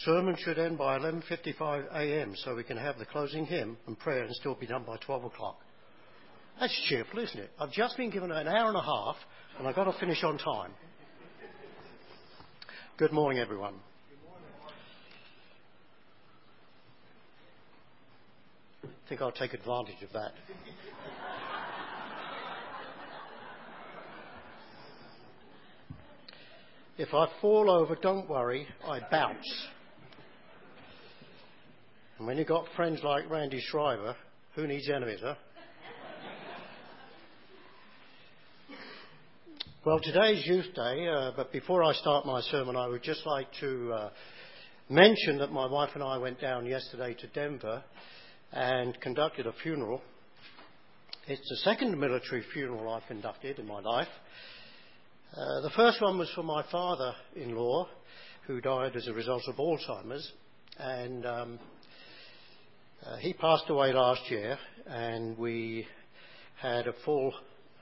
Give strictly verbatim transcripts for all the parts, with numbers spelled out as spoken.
sermon should end by eleven fifty-five a.m. so we can have the closing hymn and prayer and still be done by twelve o'clock. That's cheerful, isn't it? I've just been given an hour and a half and I've got to finish on time. Good morning, everyone. I think I'll take advantage of that. If I fall over, don't worry, I bounce. And when you've got friends like Randy Shriver, who needs enemies, huh? Well, today's Youth Day, uh, but before I start my sermon, I would just like to uh, mention that my wife and I went down yesterday to Denver and conducted a funeral. It's the second military funeral I've conducted in my life. Uh, the first one was for my father-in-law, who died as a result of Alzheimer's, and um, uh, he passed away last year, and we had a full,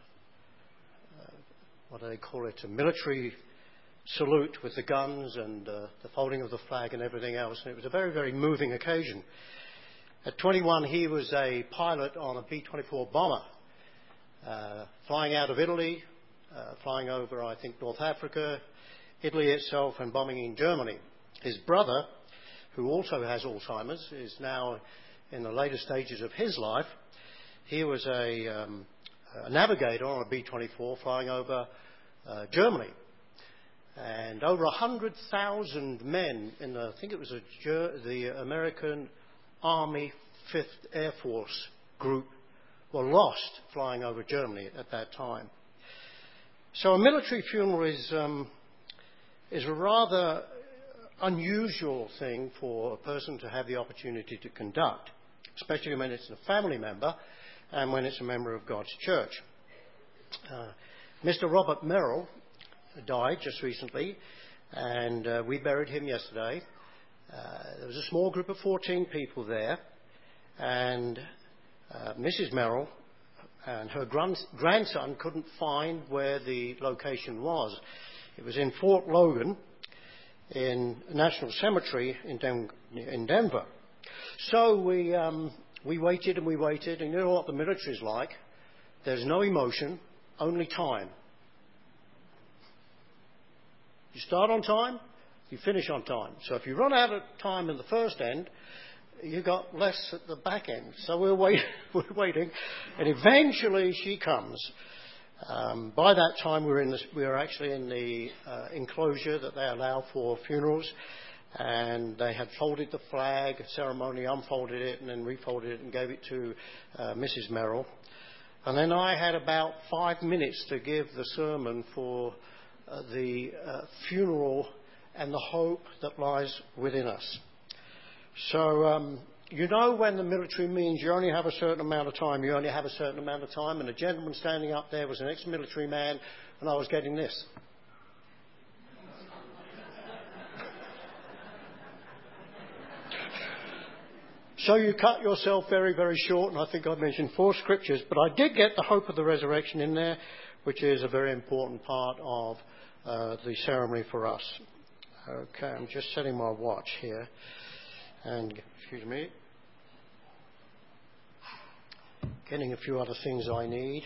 uh, what do they call it, a military salute with the guns and uh, the folding of the flag and everything else, and it was a very, very moving occasion. At twenty-one, he was a pilot on a B twenty-four bomber, uh, flying out of Italy, Uh, flying over, I think, North Africa, Italy itself, and bombing in Germany. His brother, who also has Alzheimer's, is now in the later stages of his life. He was a, um, a navigator on a B twenty-four flying over uh, Germany. And over one hundred thousand men in the, I think it was a, the American Army fifth Air Force group were lost flying over Germany at that time. So a military funeral is, um, is a rather unusual thing for a person to have the opportunity to conduct, especially when it's a family member and when it's a member of God's church. Uh, Mister Robert Merrill died just recently, and uh, we buried him yesterday. Uh, there was a small group of fourteen people there, and uh, Missus Merrill and her grand- grandson couldn't find where the location was. It was in Fort Logan, in National Cemetery in, Den- in Denver. So we um, we waited and we waited, and you know what the military's like. There's no emotion, only time. You start on time, you finish on time. So if you run out of time in the first end, you got less at the back end. So we're, wait, we're waiting, and eventually she comes. Um, by that time, we're in this, we were actually in the uh, enclosure that they allow for funerals, and they had folded the flag, ceremony, unfolded it, and then refolded it and gave it to uh, Missus Merrill. And then I had about five minutes to give the sermon for uh, the uh, funeral and the hope that lies within us. So, um, you know when the military means you only have a certain amount of time, you only have a certain amount of time, and the gentleman standing up there was an ex-military man, and I was getting this. So you cut yourself very, very short, and I think I mentioned four scriptures, but I did get the hope of the resurrection in there, which is a very important part of uh, the ceremony for us. Okay, I'm just setting my watch here. And, excuse me, getting a few other things I need.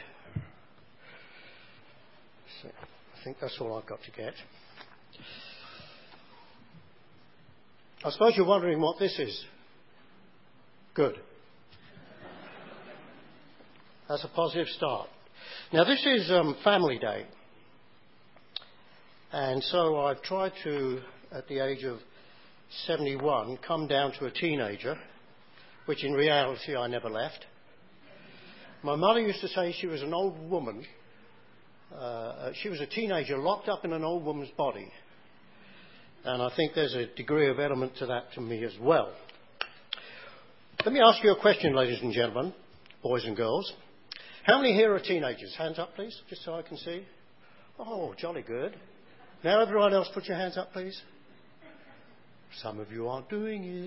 So I think that's all I've got to get. I suppose you're wondering what this is. Good. That's a positive start. Now, this is um, Family Day. And so I've tried to, at the age of seventy-one, come down to a teenager, which in reality I never left. My mother used to say she was an old woman. Uh, she was a teenager locked up in an old woman's body. And I think there's a degree of element to that to me as well. Let me ask you a question, ladies and gentlemen, boys and girls. How many here are teenagers? Hands up, please, just so I can see. Oh, jolly good. Now everyone else, put your hands up, please. Some of you aren't doing it.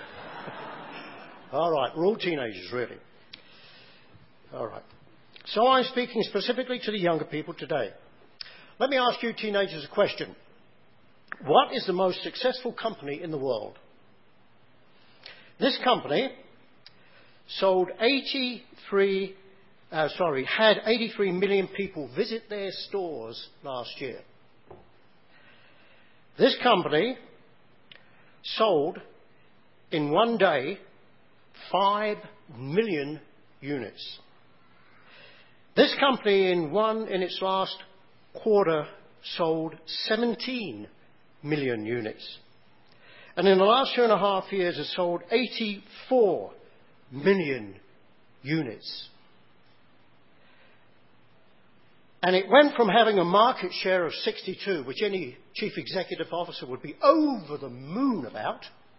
All right, we're all teenagers, really. All right. So I'm speaking specifically to the younger people today. Let me ask you teenagers a question. What is the most successful company in the world? This company sold eighty-three, uh, sorry, had eighty-three million people visit their stores last year. This company sold in one day five million units. This company in one, in its last quarter, sold seventeen million units. And in the last two and a half years, it sold eighty-four million units. And it went from having a market share of sixty-two, which any chief executive officer would be over the moon about.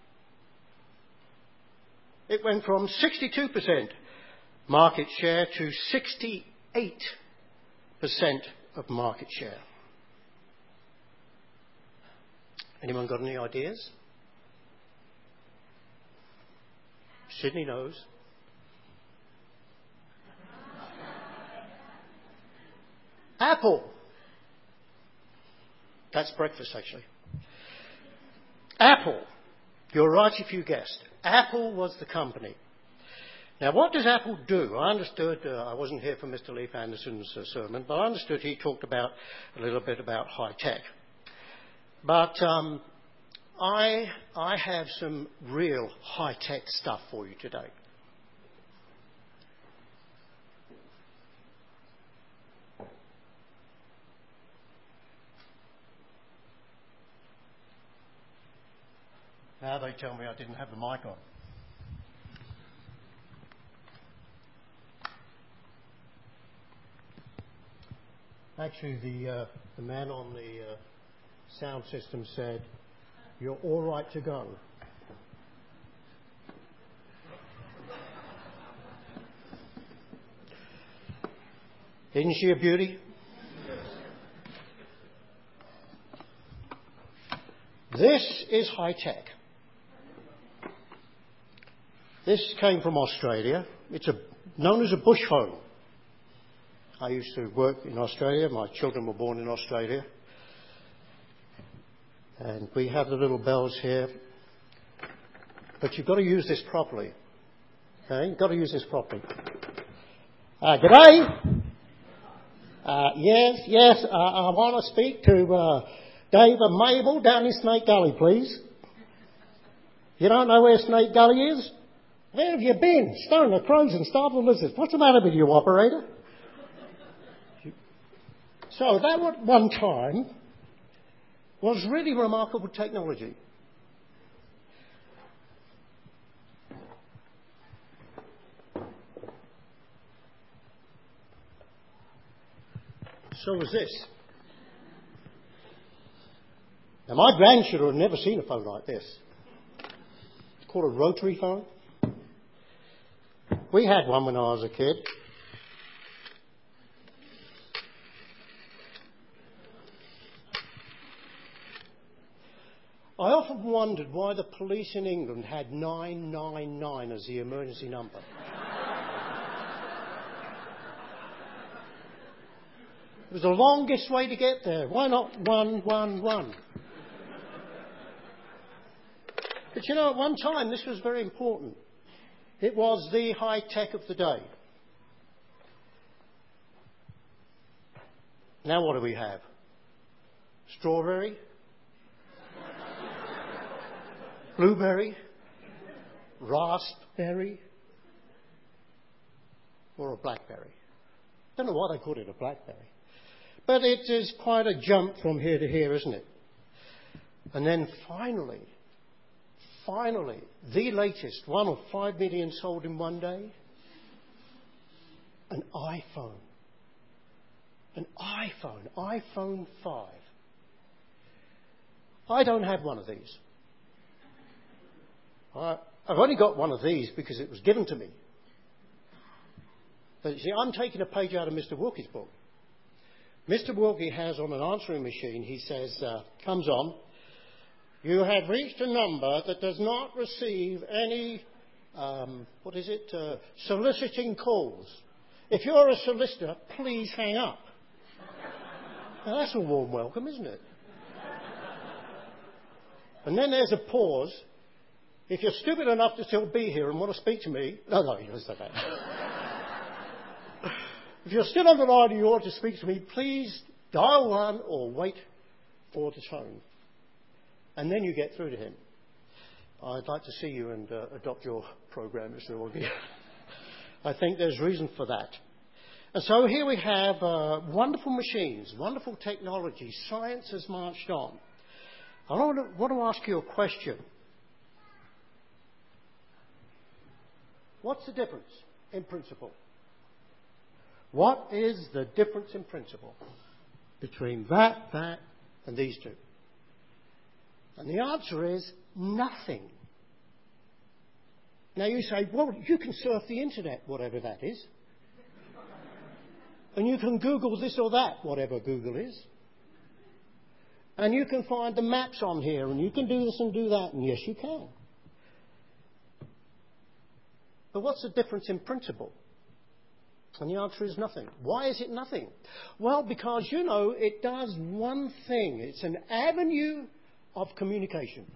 It went from sixty-two percent market share to sixty-eight percent of market share. Anyone got any ideas? Sydney knows. Apple. That's breakfast, actually. Apple. You're right if you guessed. Apple was the company. Now, what does Apple do? I understood, uh, I wasn't here for Mister Leif Anderson's uh, sermon, but I understood he talked about a little bit about high tech. But um, I, I have some real high tech stuff for you today. Now they tell me I didn't have the mic on. Actually, the, uh, the man on the uh, sound system said, "You're all right to go." Isn't she a beauty? This is high tech. This came from Australia. It's a, known as a bush phone. I used to work in Australia. My children were born in Australia. And we have the little bells here. But you've got to use this properly. Okay? You've got to use this properly. Uh, g'day. Uh, yes, yes, uh, I want to speak to uh, Dave and Mabel down in Snake Gully, please. You don't know where Snake Gully is? Where have you been? Stoned the crows and starved the lizards. What's the matter with you, operator? So that at one time was really remarkable technology. So was this. Now my grandchildren have never seen a phone like this. It's called a rotary phone. We had one when I was a kid. I often wondered why the police in England had nine nine nine as the emergency number. It was the longest way to get there. Why not one one one? But you know, at one time this was very important. It was the high tech of the day. Now what do we have? Strawberry? Blueberry? Raspberry? Or a blackberry? Don't know why they called it a blackberry. But it is quite a jump from here to here, isn't it? And then finally, finally, the latest, one of five million sold in one day, an iPhone. An iPhone, iPhone five. I don't have one of these. I, I've only got one of these because it was given to me. But you see, I'm taking a page out of Mister Wilkie's book. Mister Wilkie has on an answering machine, he says, uh, comes on, "You have reached a number that does not receive any, um, what is it, uh, soliciting calls. If you're a solicitor, please hang up." Now that's a warm welcome, isn't it? And then there's a pause. If you're stupid enough to still be here and want to speak to me... No, no, you don't say that. If you're still on the line and you want to speak to me, please dial one or wait for the tone. And then you get through to him. I'd like to see you and uh, adopt your program, Mister Augie. I think there's reason for that. And so here we have uh, wonderful machines, wonderful technology. Science has marched on. I want to, want to ask you a question. What's the difference in principle? What is the difference in principle between that, that, and these two? And the answer is nothing. Now you say, well, you can surf the internet, whatever that is. And you can Google this or that, whatever Google is. And you can find the maps on here, and you can do this and do that, and yes, you can. But what's the difference in principle? And the answer is nothing. Why is it nothing? Well, because, you know, it does one thing. It's an avenue of communication.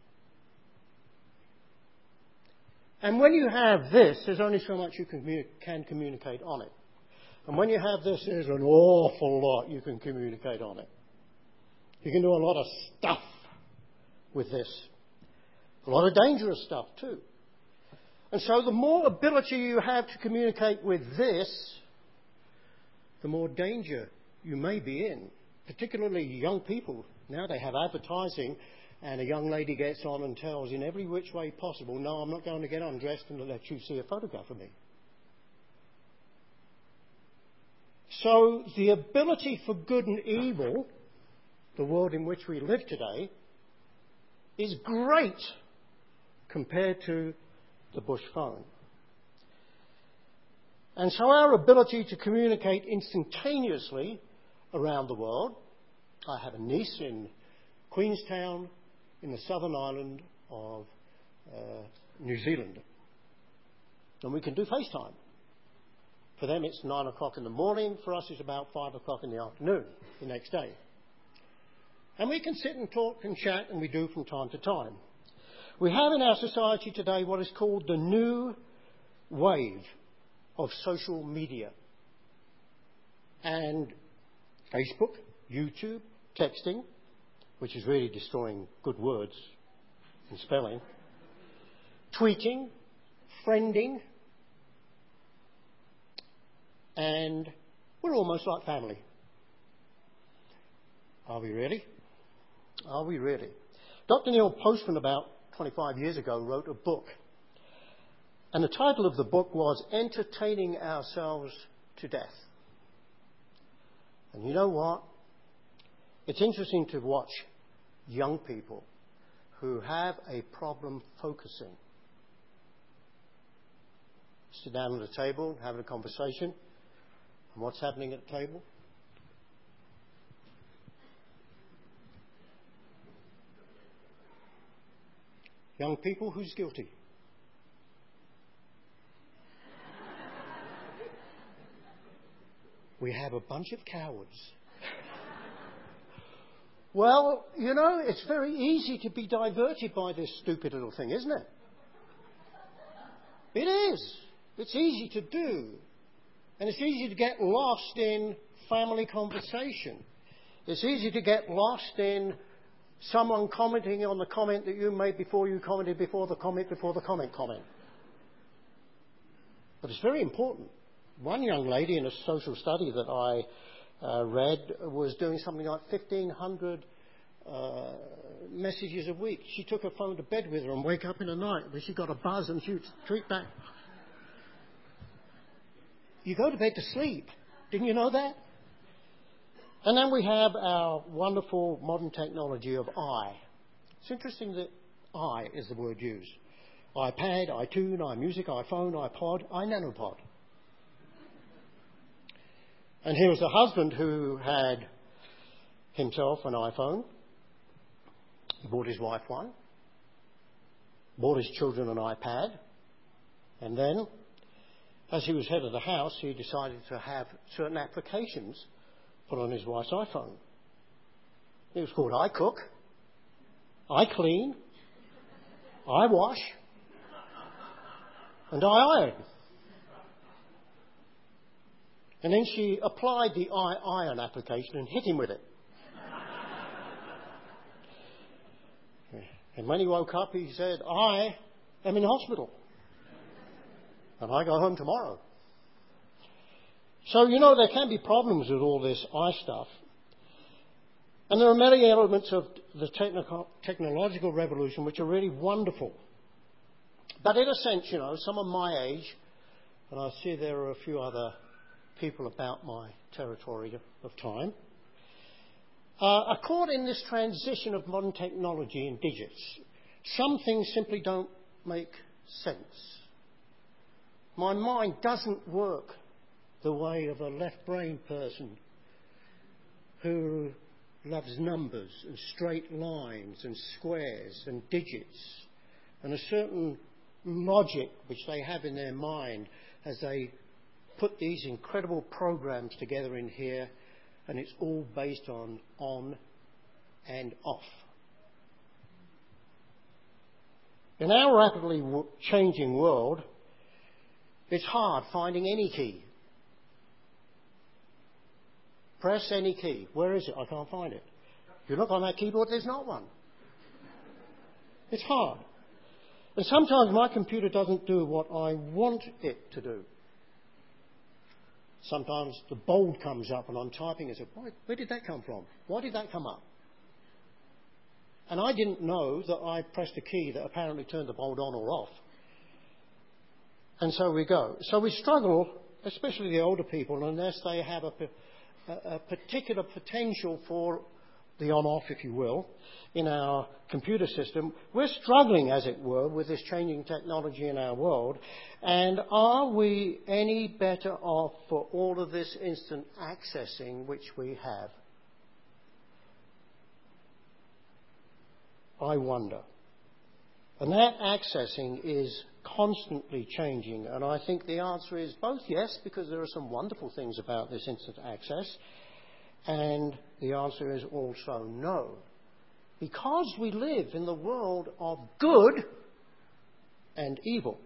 And when you have this, there's only so much you can, commu- can communicate on it. And when you have this, there's an awful lot you can communicate on it. You can do a lot of stuff with this. A lot of dangerous stuff too. And so the more ability you have to communicate with this, the more danger you may be in. Particularly young people. Now they have advertising, and a young lady gets on and tells in every which way possible, no, I'm not going to get undressed and let you see a photograph of me. So the ability for good and evil, the world in which we live today, is great compared to the Bush phone. And so our ability to communicate instantaneously around the world. I have a niece in Queenstown in the southern island of uh, New Zealand. And we can do FaceTime. For them it's nine o'clock in the morning. For us it's about five o'clock in the afternoon the next day. And we can sit and talk and chat, and we do from time to time. We have in our society today what is called the new wave of social media. And Facebook, YouTube, texting, which is really destroying good words and spelling, tweeting, friending, and we're almost like family. Are we really? Are we really? Doctor Neil Postman, about twenty-five years ago, wrote a book. And the title of the book was Entertaining Ourselves to Death. And you know what? It's interesting to watch young people who have a problem focusing. Sit down at a table, having a conversation. And what's happening at the table? Young people, who's guilty? We have a bunch of cowards. Well, you know, it's very easy to be diverted by this stupid little thing, isn't it? It is. It's easy to do. And it's easy to get lost in family conversation. It's easy to get lost in someone commenting on the comment that you made before you commented before the comment before the comment comment. But it's very important. One young lady in a social study that I uh, read was doing something like fifteen hundred uh, messages a week. She took her phone to bed with her and wake up in the night, but she got a buzz and she would tweet back. You go to bed to sleep. Didn't you know that? And then we have our wonderful modern technology of I. It's interesting that I is the word used. iPad, iTunes, iMusic, iPhone, iPod, iNanopod. And here was a husband who had himself an iPhone. He bought his wife one. Bought his children an iPad. And then, as he was head of the house, he decided to have certain applications put on his wife's iPhone. It was called iCook. I clean, I wash, and I iron. And then she applied the I iron application and hit him with it. And when he woke up, he said, I am in hospital. And I go home tomorrow. So, you know, there can be problems with all this I stuff. And there are many elements of the technical, technological revolution which are really wonderful. But in a sense, you know, some of my age, and I see there are a few other people about my territory of time, uh, are caught in this transition of modern technology and digits. Some things simply don't make sense. My mind doesn't work the way of a left-brained person who loves numbers and straight lines and squares and digits and a certain logic which they have in their mind as they put these incredible programs together in here, and it's all based on on and off. In our rapidly changing world, it's hard finding any key. Press any key. Where is it? I can't find it. If you look on that keyboard, there's not one. It's hard. And sometimes my computer doesn't do what I want it to do. Sometimes the bold comes up and I'm typing and I say, where did that come from? Why did that come up? And I didn't know that I pressed a key that apparently turned the bold on or off. And so we go. So we struggle, especially the older people, unless they have a, a, a particular potential for the on-off, if you will, in our computer system. We're struggling, as it were, with this changing technology in our world. And are we any better off for all of this instant accessing which we have? I wonder. And that accessing is constantly changing. And I think the answer is both yes, because there are some wonderful things about this instant access, and the answer is also no. Because we live in the world of good and evil.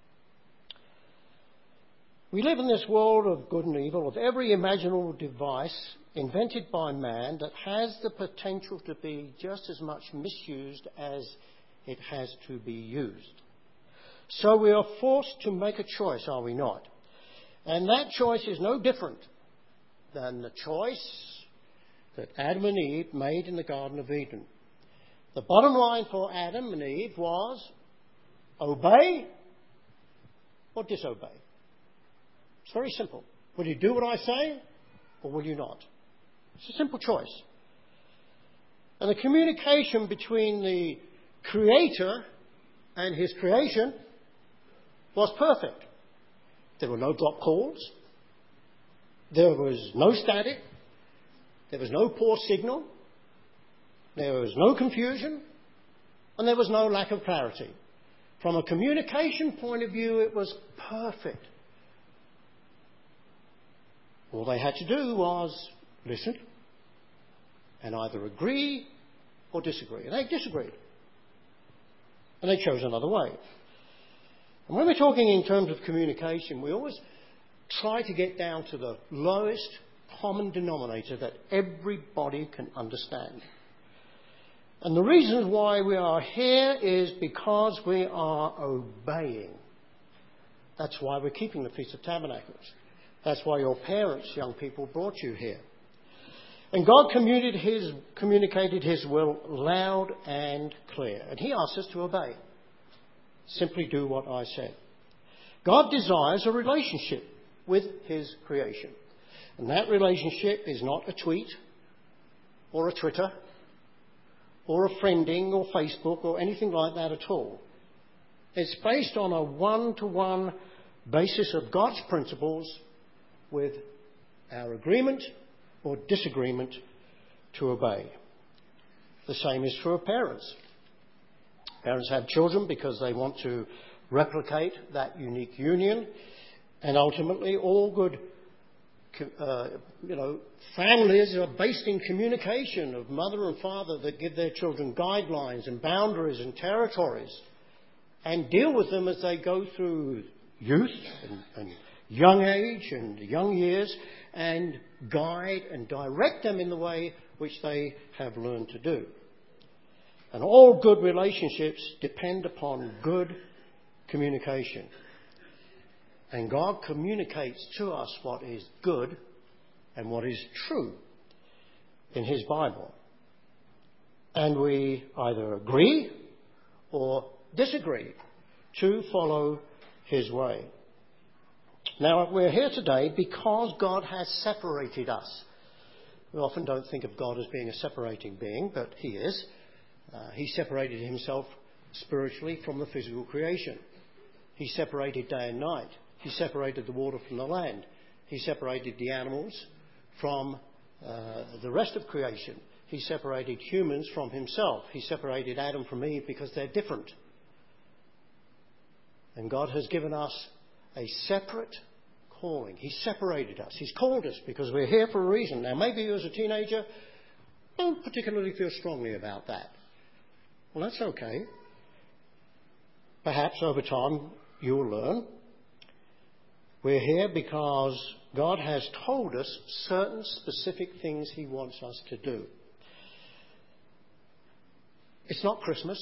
We live in this world of good and evil, of every imaginable device invented by man that has the potential to be just as much misused as it has to be used. So we are forced to make a choice, are we not? And that choice is no different than the choice that Adam and Eve made in the Garden of Eden. The bottom line for Adam and Eve was obey or disobey. It's very simple. Will you do what I say or will you not? It's a simple choice. And the communication between the Creator and his creation was perfect. There were no drop calls. There was no static. There was no poor signal. There was no confusion. And there was no lack of clarity. From a communication point of view, it was perfect. All they had to do was listen and either agree or disagree. And they disagreed. And they chose another way. And when we're talking in terms of communication, we always try to get down to the lowest common denominator that everybody can understand. And the reason why we are here is because we are obeying. That's why we're keeping the Feast of Tabernacles. That's why your parents, young people, brought you here. And God communicated his, communicated his will loud and clear. And he asks us to obey. Simply do what I said. God desires a relationship with his creation. And that relationship is not a tweet or a Twitter or a friending or Facebook or anything like that at all. It's based on a one-to-one basis of God's principles with our agreement or disagreement to obey. The same is true of parents. Parents have children because they want to replicate that unique union, and ultimately all good uh, you know, families are based in communication of mother and father that give their children guidelines and boundaries and territories and deal with them as they go through youth and, and young age and young years and guide and direct them in the way which they have learned to do. And all good relationships depend upon good communication. And God communicates to us what is good and what is true in His Bible. And we either agree or disagree to follow His way. Now, we're here today because God has separated us. We often don't think of God as being a separating being, but He is. Uh, he separated Himself spiritually from the physical creation. He separated day and night. He separated the water from the land. He separated the animals from uh, the rest of creation. He separated humans from Himself. He separated Adam from Eve because they're different. And God has given us a separate calling. He separated us. He's called us because we're here for a reason. Now, maybe you as a teenager don't particularly feel strongly about that. Well, that's okay. Perhaps over time you'll learn. We're here because God has told us certain specific things He wants us to do. It's not Christmas.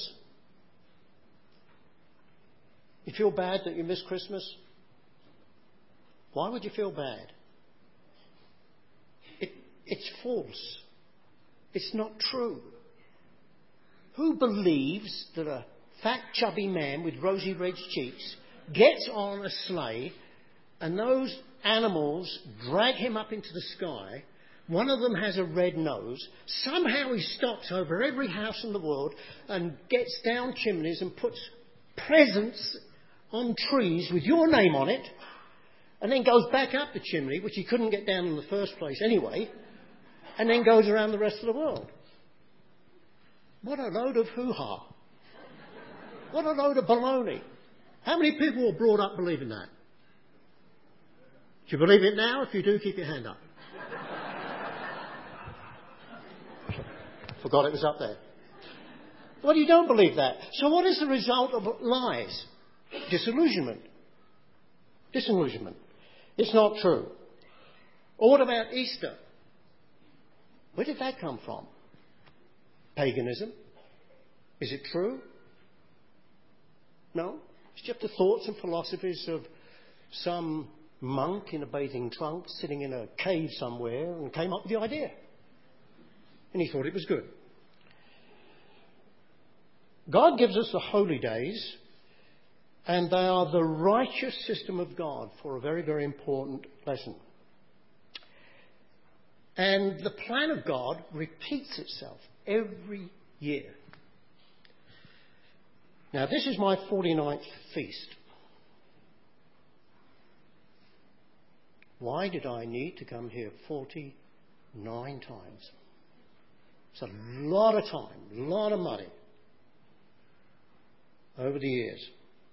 You feel bad that you missed Christmas? Why would you feel bad? It, it's false. It's not true. Who believes that a fat, chubby man with rosy red cheeks gets on a sleigh and those animals drag him up into the sky? One of them has a red nose. Somehow he stops over every house in the world and gets down chimneys and puts presents on trees with your name on it, and then goes back up the chimney, which he couldn't get down in the first place anyway, and then goes around the rest of the world. What a load of hoo-ha. What a load of baloney. How many people were brought up believing that? Do you believe it now? If you do, keep your hand up. Forgot it was up there. Well, you don't believe that. So what is the result of lies? Disillusionment. Disillusionment. It's not true. Or what about Easter? Where did that come from? Paganism. Is it true? No. It's just the thoughts and philosophies of some monk in a bathing trunk sitting in a cave somewhere and came up with the idea. And he thought it was good. God gives us the holy days, and they are the righteous system of God for a very, very important lesson. And the plan of God repeats itself every year. Now, this is my forty-ninth feast. Why did I need to come here forty-nine times? It's a lot of time, a lot of money over the years.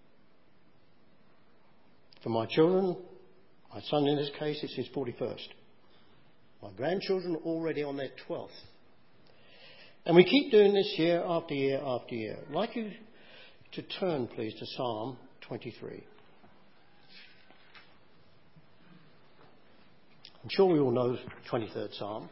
For my children, my son in this case, it's his forty-first. My grandchildren are already on their twelfth. And we keep doing this year after year after year. I'd like you to turn, please, to Psalm twenty-three. I'm sure we all know the twenty-third Psalm.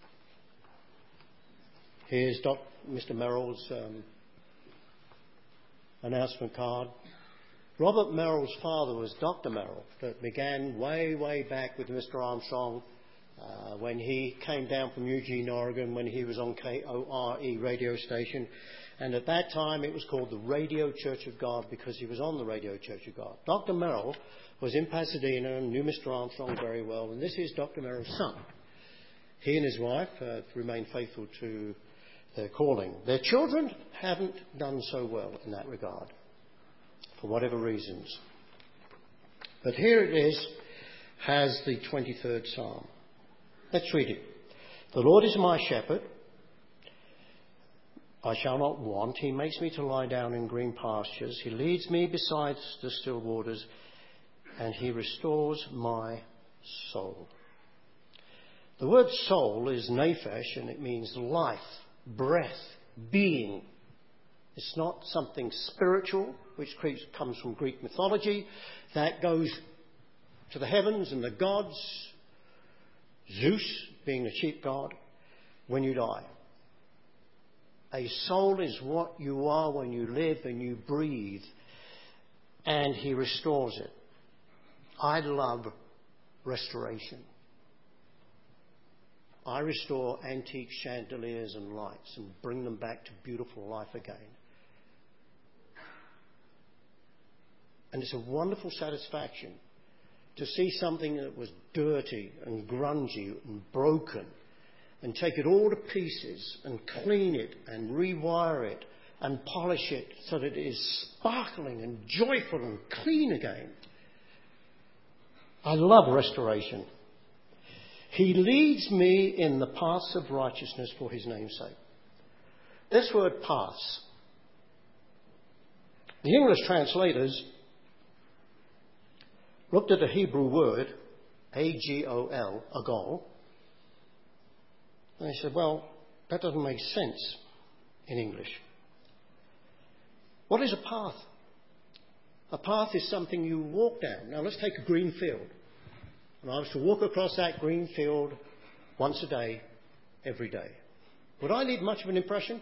Here's Doc, Mister Merrill's um, announcement card. Robert Merrill's father was Doctor Merrill, that began way, way back with Mister Armstrong uh, when he came down from Eugene, Oregon, when he was on K O R E radio station. And at that time it was called the Radio Church of God because he was on the Radio Church of God. Doctor Merrill was in Pasadena and knew Mister Armstrong very well. And this is Doctor Merrill's son. He and his wife uh, remained faithful to their calling. Their children haven't done so well in that regard, for whatever reasons. But here it is, has the twenty-third Psalm. Let's read it. The Lord is my shepherd. I shall not want. He makes me to lie down in green pastures. He leads me beside the still waters, and he restores my soul. The word soul is nephesh, and it means life, breath, being. It's not something spiritual, which comes from Greek mythology, that goes to the heavens and the gods, Zeus being the chief god, when you die. A soul is what you are when you live and you breathe, and he restores it. I love restoration. I restore antique chandeliers and lights and bring them back to beautiful life again. And it's a wonderful satisfaction to see something that was dirty and grungy and broken and take it all to pieces and clean it and rewire it and polish it so that it is sparkling and joyful and clean again. I love restoration. He leads me in the paths of righteousness for his name's sake. This word paths, the English translators looked at the Hebrew word, A G O L, agol, and they said, well, that doesn't make sense in English. What is a path? A path is something you walk down. Now let's take a green field. And I was to walk across that green field once a day, every day. Would I leave much of an impression?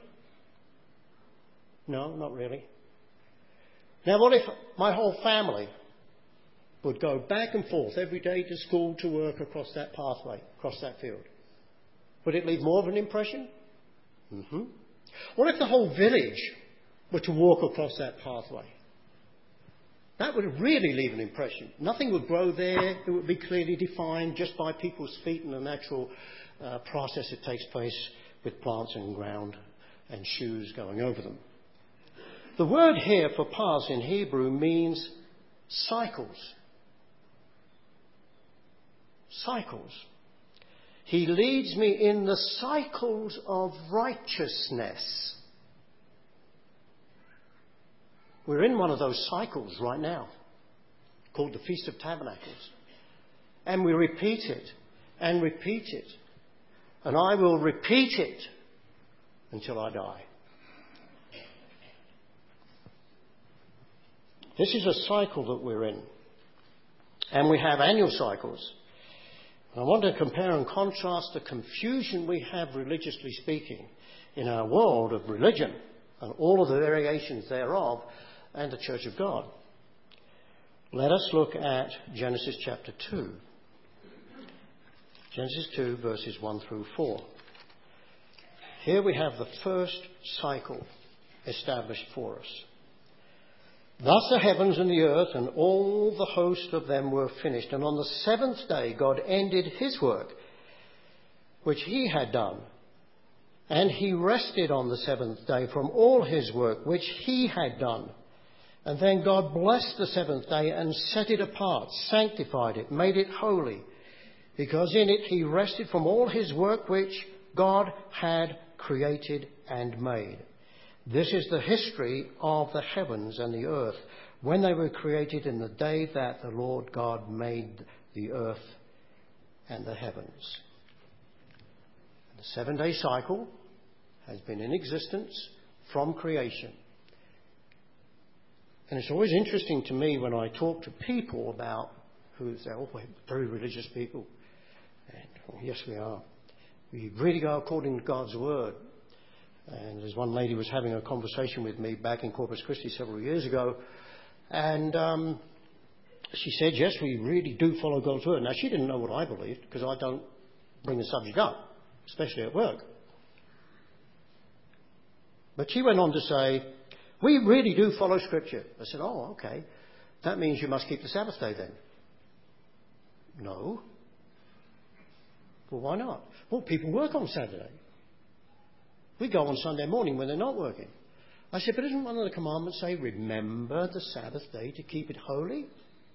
No, not really. Now what if my whole family would go back and forth every day to school, to work, across that pathway, across that field? Would it leave more of an impression? Mm-hmm. What if the whole village were to walk across that pathway? That would really leave an impression. Nothing would grow there. It would be clearly defined just by people's feet and the natural uh, process that takes place with plants and ground and shoes going over them. The word here for paths in Hebrew means cycles. Cycles. He leads me in the cycles of righteousness. We're in one of those cycles right now, called the Feast of Tabernacles. And we repeat it and repeat it. And I will repeat it until I die. This is a cycle that we're in. And we have annual cycles. I want to compare and contrast the confusion we have, religiously speaking, in our world of religion and all of the variations thereof, and the Church of God. Let us look at Genesis chapter two. Genesis two, verses one through four. Here we have the first cycle established for us. Thus the heavens and the earth and all the host of them were finished. And on the seventh day God ended his work, which he had done. And he rested on the seventh day from all his work, which he had done. And then God blessed the seventh day and set it apart, sanctified it, made it holy, because in it he rested from all his work which God had created and made. This is the history of the heavens and the earth, when they were created in the day that the Lord God made the earth and the heavens. The seven-day cycle has been in existence from creation. And it's always interesting to me when I talk to people about who say, oh, we're very religious people. And well, yes, we are. We really go according to God's word. And there's one lady was having a conversation with me back in Corpus Christi several years ago. And um, she said, yes, we really do follow God's word. Now, she didn't know what I believed, because I don't bring the subject up, especially at work. But she went on to say, we really do follow Scripture. I said, oh, okay. That means you must keep the Sabbath day then. No. Well, why not? Well, people work on Saturday. We go on Sunday morning when they're not working. I said, but isn't one of the commandments say, remember the Sabbath day to keep it holy?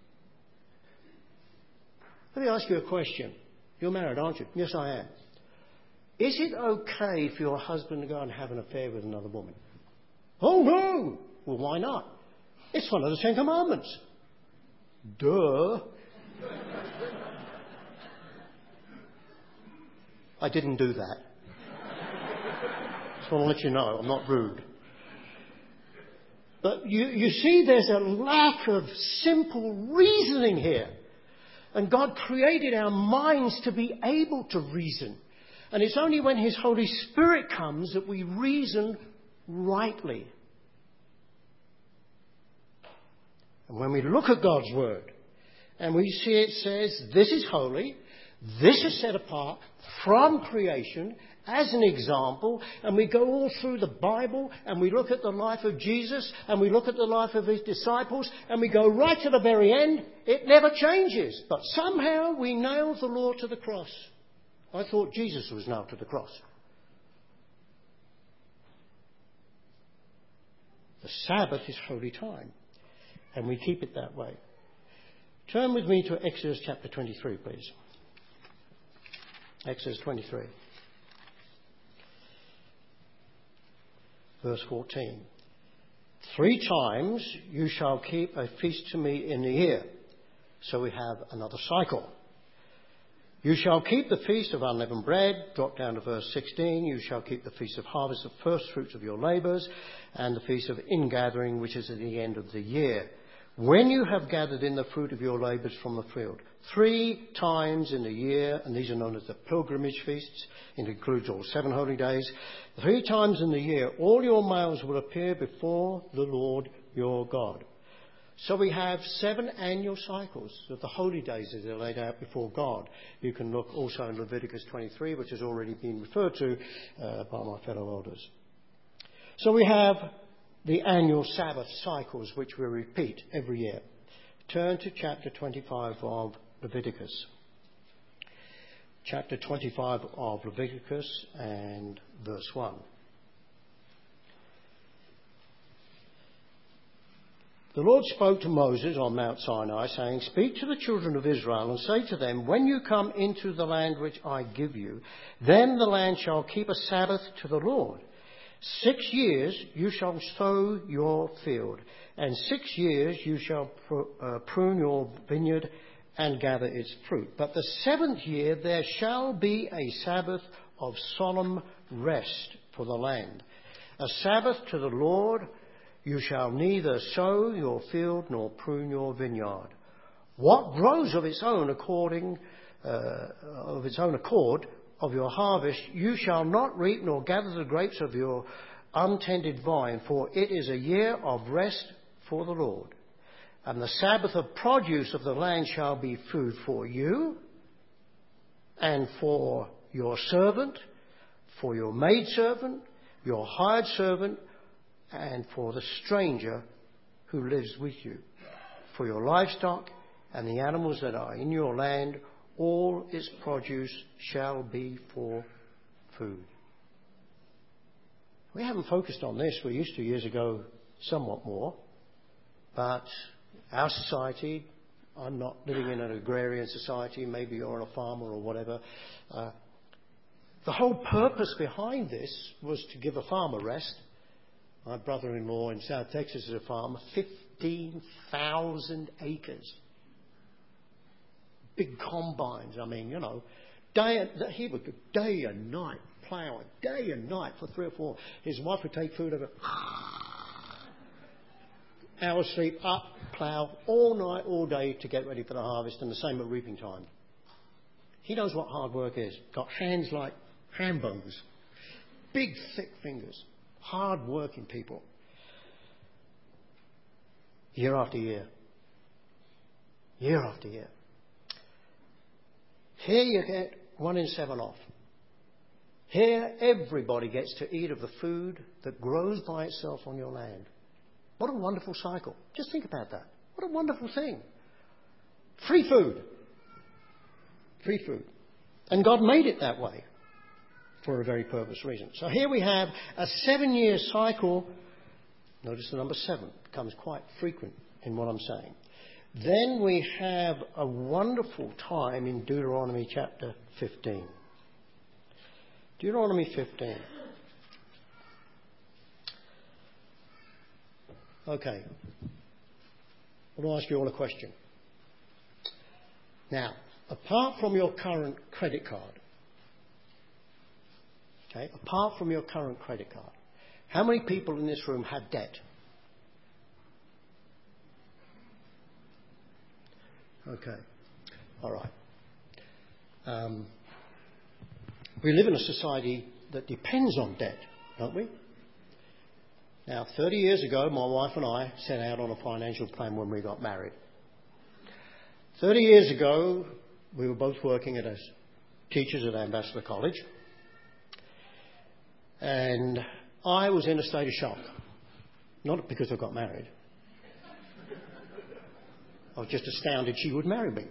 Let me ask you a question. You're married, aren't you? Yes, I am. Is it okay for your husband to go and have an affair with another woman? Oh, no! Well, why not? It's one of the Ten Commandments. Duh. I didn't do that. Just want to let you know, I'm not rude. But you, you see there's a lack of simple reasoning here. And God created our minds to be able to reason. And it's only when His Holy Spirit comes that we reason rightly. And when we look at God's Word and we see it says, this is holy, this is set apart from creation as an example, and we go all through the Bible and we look at the life of Jesus and we look at the life of His disciples and we go right to the very end, it never changes. But somehow we nail the law to the cross. I thought Jesus was nailed to the cross. The Sabbath is holy time, and we keep it that way. Turn with me to Exodus chapter twenty-three, please. Exodus twenty-three. Verse fourteen. Three times you shall keep a feast to me in the year. So we have another cycle. You shall keep the feast of unleavened bread. Drop down to verse sixteen. You shall keep the feast of harvest, the first fruits of your labours, and the feast of ingathering, which is at the end of the year, when you have gathered in the fruit of your labours from the field. Three times in the year, and these are known as the pilgrimage feasts. It includes all seven holy days. Three times in the year, all your males will appear before the Lord your God. So we have seven annual cycles of the holy days as they're laid out before God. You can look also in Leviticus twenty-three, which has already been referred to uh, by my fellow elders. So we have the annual Sabbath cycles, which we repeat every year. Turn to chapter twenty-five of Leviticus. Chapter twenty-five of Leviticus and verse one. The Lord spoke to Moses on Mount Sinai, saying, Speak to the children of Israel and say to them, When you come into the land which I give you, then the land shall keep a Sabbath to the Lord. Six years you shall sow your field, and six years you shall prune your vineyard and gather its fruit. But the seventh year there shall be a Sabbath of solemn rest for the land, a Sabbath to the Lord. You shall neither sow your field nor prune your vineyard. What grows of its own according uh, of its own accord of your harvest, you shall not reap nor gather the grapes of your untended vine, for it is a year of rest for the Lord. And the Sabbath of produce of the land shall be food for you and for your servant, for your maidservant, your hired servant, and for the stranger who lives with you, for your livestock and the animals that are in your land, all its produce shall be for food. We haven't focused on this. We used to years ago somewhat more. But our society, I'm not living in an agrarian society, maybe you're a farmer or whatever. Uh, the whole purpose behind this was to give a farmer rest. My brother-in-law in South Texas is a farmer, fifteen thousand acres. Big combines, I mean, you know. Day and, he would go day and night ploughing, day and night for three or four. His wife would take food over, hours sleep, up, plough, all night, all day to get ready for the harvest, and the same at reaping time. He knows what hard work is. Got hands like ham bones, big thick fingers. Hard-working people. Year after year. Year after year. Here you get one in seven off. Here everybody gets to eat of the food that grows by itself on your land. What a wonderful cycle. Just think about that. What a wonderful thing. Free food. Free food. And God made it that way. For a very purpose reason. So here we have a seven-year cycle. Notice the number seven becomes quite frequent in what I'm saying. Then we have a wonderful time in Deuteronomy chapter fifteen. Deuteronomy fifteen. Okay. I want to ask you all a question. Now, apart from your current credit card, Okay, apart from your current credit card, how many people in this room have debt? Okay, all right. Um, we live in a society that depends on debt, don't we? Now, thirty years ago, my wife and I set out on a financial plan when we got married. thirty years ago, we were both working at as teachers at Ambassador College. And I was in a state of shock. Not because I got married. I was just astounded she would marry me.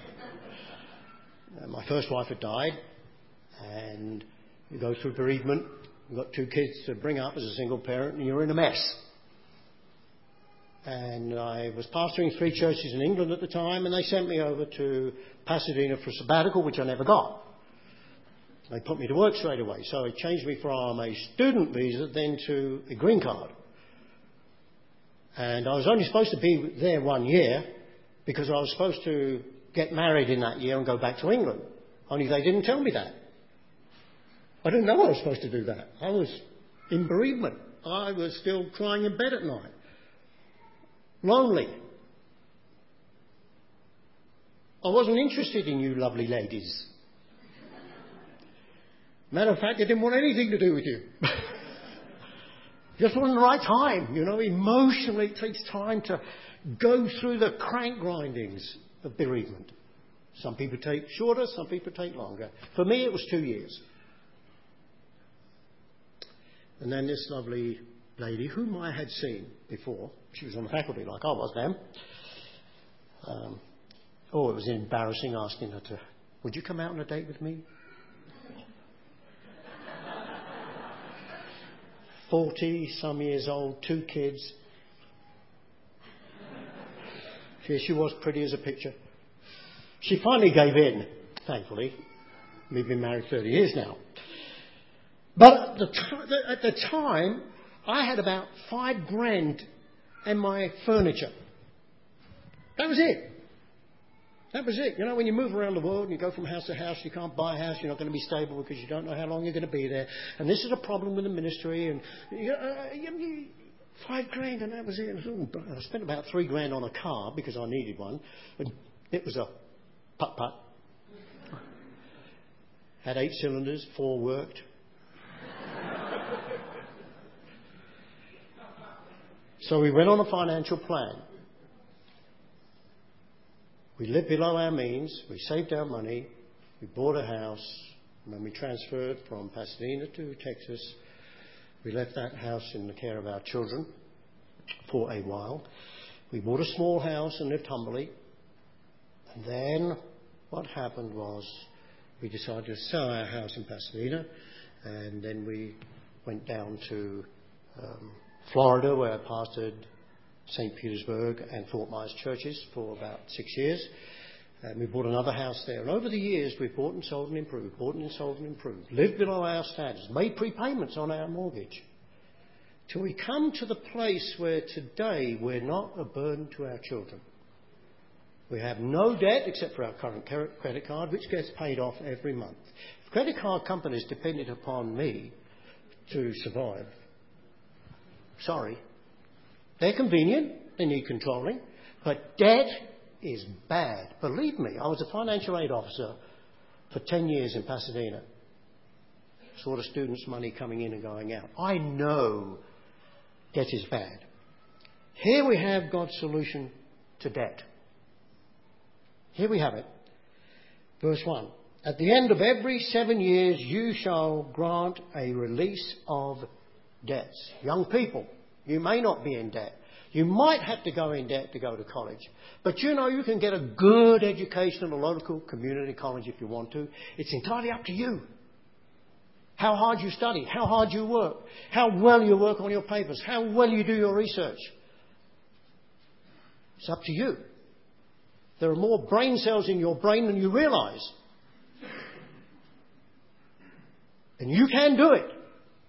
Uh, my first wife had died, and you go through bereavement. You've got two kids to bring up as a single parent, and you're in a mess. And I was pastoring three churches in England at the time, and they sent me over to Pasadena for a sabbatical, which I never got. They put me to work straight away. So it changed me from a student visa then to a green card. And I was only supposed to be there one year because I was supposed to get married in that year and go back to England. Only they didn't tell me that. I didn't know I was supposed to do that. I was in bereavement. I was still crying in bed at night. Lonely. I wasn't interested in you lovely ladies. Matter of fact, I didn't want anything to do with you. Just wasn't the right time. You know, emotionally it takes time to go through the crank grindings of bereavement. Some people take shorter, some people take longer. For me, it was two years. And then this lovely lady, whom I had seen before, she was on the faculty like I was then. Um, oh, it was embarrassing asking her to, would you come out on a date with me? Forty some years old, two kids. Here she was, pretty as a picture. She finally gave in, thankfully. We've been married thirty years now. But at the, t- at the time, I had about five grand in my furniture. That was it. That was it. You know, when you move around the world and you go from house to house, you can't buy a house, you're not going to be stable because you don't know how long you're going to be there. And this is a problem with the ministry. And you know, uh, you, five grand, and that was it. I spent about three grand on a car because I needed one. And it was a putt-putt. Had eight cylinders, four worked. So we went on a financial plan. We lived below our means, we saved our money, we bought a house, and when we transferred from Pasadena to Texas, we left that house in the care of our children for a while. We bought a small house and lived humbly. And then what happened was we decided to sell our house in Pasadena, and then we went down to um, Florida, where I pastored Saint Petersburg and Fort Myers churches for about six years. And we bought another house there. And over the years, we've bought and sold and improved, bought and sold and improved, lived below our standards, made prepayments on our mortgage. Till we come to the place where today we're not a burden to our children. We have no debt except for our current credit card, which gets paid off every month. If credit card companies depended upon me to survive, sorry. They're convenient, they need controlling, but debt is bad. Believe me, I was a financial aid officer for ten years in Pasadena. Saw the students' money coming in and going out. I know debt is bad. Here we have God's solution to debt. Here we have it. Verse one. At the end of every seven years you shall grant a release of debts. Young people, you may not be in debt. You might have to go in debt to go to college. But you know you can get a good education at a local community college if you want to. It's entirely up to you. How hard you study, how hard you work, how well you work on your papers, how well you do your research. It's up to you. There are more brain cells in your brain than you realise. And you can do it.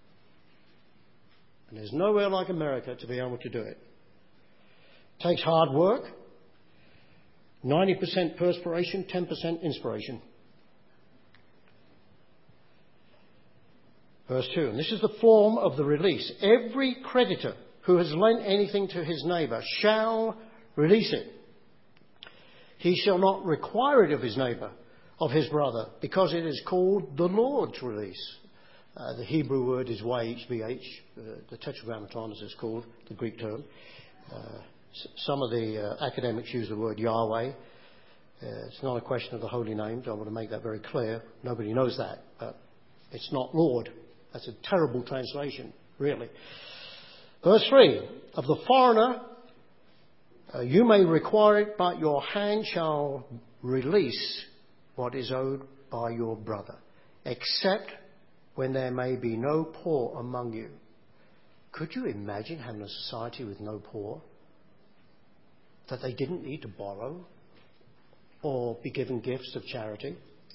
And there's nowhere like America to be able to do it. It takes hard work, ninety percent perspiration, ten percent inspiration. Verse two, and this is the form of the release. Every creditor who has lent anything to his neighbour shall release it. He shall not require it of his neighbour, of his brother, because it is called the Lord's release. Uh, the Hebrew word is Y H V H, uh, the tetragrammaton as it's called, the Greek term. Uh, s- some of the uh, academics use the word Yahweh. Uh, it's not a question of the holy names. I want to make that very clear. Nobody knows that, but it's not Lord. That's a terrible translation, really. Verse three, of the foreigner uh, you may require it, but your hand shall release what is owed by your brother, except when there may be no poor among you. Could you imagine having a society with no poor? That they didn't need to borrow or be given gifts of charity?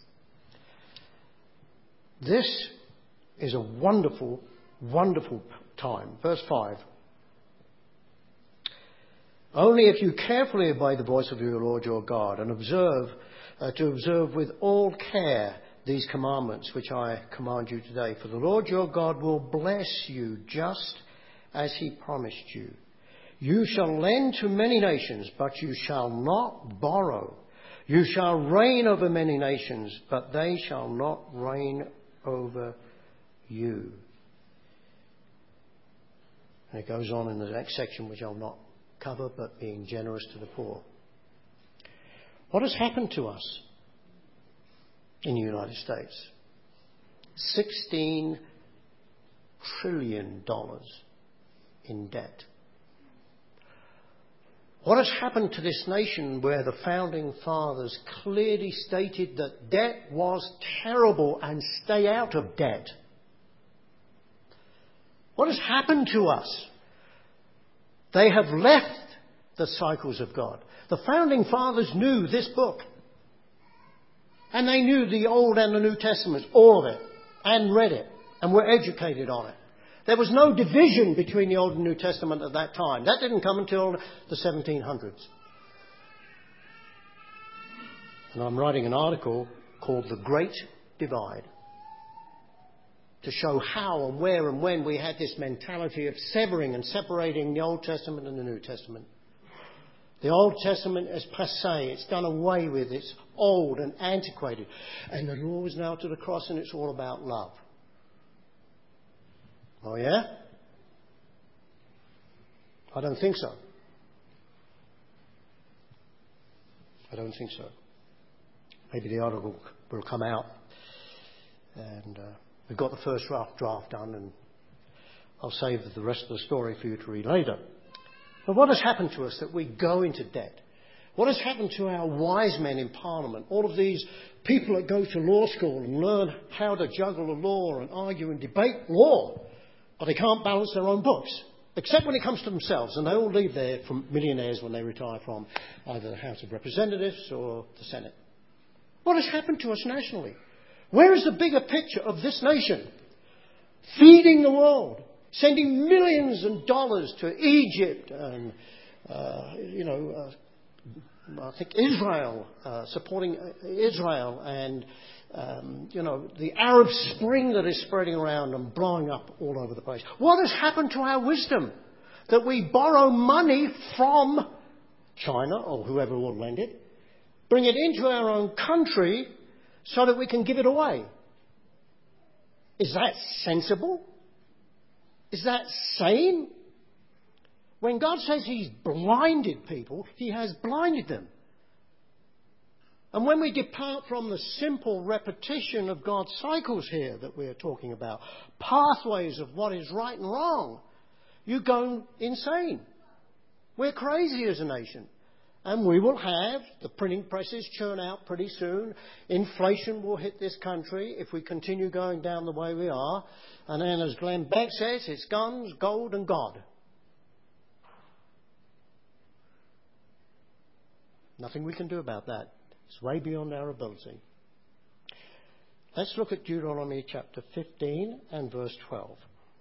This is a wonderful, wonderful time. Verse five. Only if you carefully obey the voice of your Lord your God and observe, uh, to observe with all care these commandments which I command you today. For the Lord your God will bless you just as he promised you. You shall lend to many nations, but you shall not borrow. You shall reign over many nations, but they shall not reign over you. And it goes on in the next section, which I'll not cover, but being generous to the poor. What has happened to us in the United States? sixteen trillion dollars in debt. What has happened to this nation where the founding fathers clearly stated that debt was terrible and stay out of debt? What has happened to us? They have left the cycles of God. The founding fathers knew this book. And they knew the Old and the New Testaments, all of it, and read it, and were educated on it. There was no division between the Old and New Testament at that time. That didn't come until the seventeen hundreds. And I'm writing an article called The Great Divide, to show how and where and when we had this mentality of severing and separating the Old Testament and the New Testament. The Old Testament is passé. It's done away with. It's old and antiquated. And the law is now to the cross, and it's all about love. Oh, yeah? I don't think so. I don't think so. Maybe the article will come out, and uh, we've got the first draft draft done, and I'll save the rest of the story for you to read later. But what has happened to us that we go into debt? What has happened to our wise men in Parliament? All of these people that go to law school and learn how to juggle the law and argue and debate law, but they can't balance their own books, except when it comes to themselves. And they all leave there from millionaires when they retire from either the House of Representatives or the Senate. What has happened to us nationally? Where is the bigger picture of this nation? Feeding the world, sending millions of dollars to Egypt and, uh, you know, uh, I think Israel, uh, supporting Israel and, um, you know, the Arab Spring that is spreading around and blowing up all over the place. What has happened to our wisdom? That we borrow money from China or whoever will lend it, bring it into our own country so that we can give it away. Is that sensible? Is that sane? When God says he's blinded people, he has blinded them. And when we depart from the simple repetition of God's cycles here that we're talking about, pathways of what is right and wrong, you go insane. We're crazy as a nation. And we will have the printing presses churn out pretty soon. Inflation will hit this country if we continue going down the way we are. And then, as Glenn Beck says, it's guns, gold and God. Nothing we can do about that. It's way beyond our ability. Let's look at Deuteronomy chapter fifteen and verse twelve.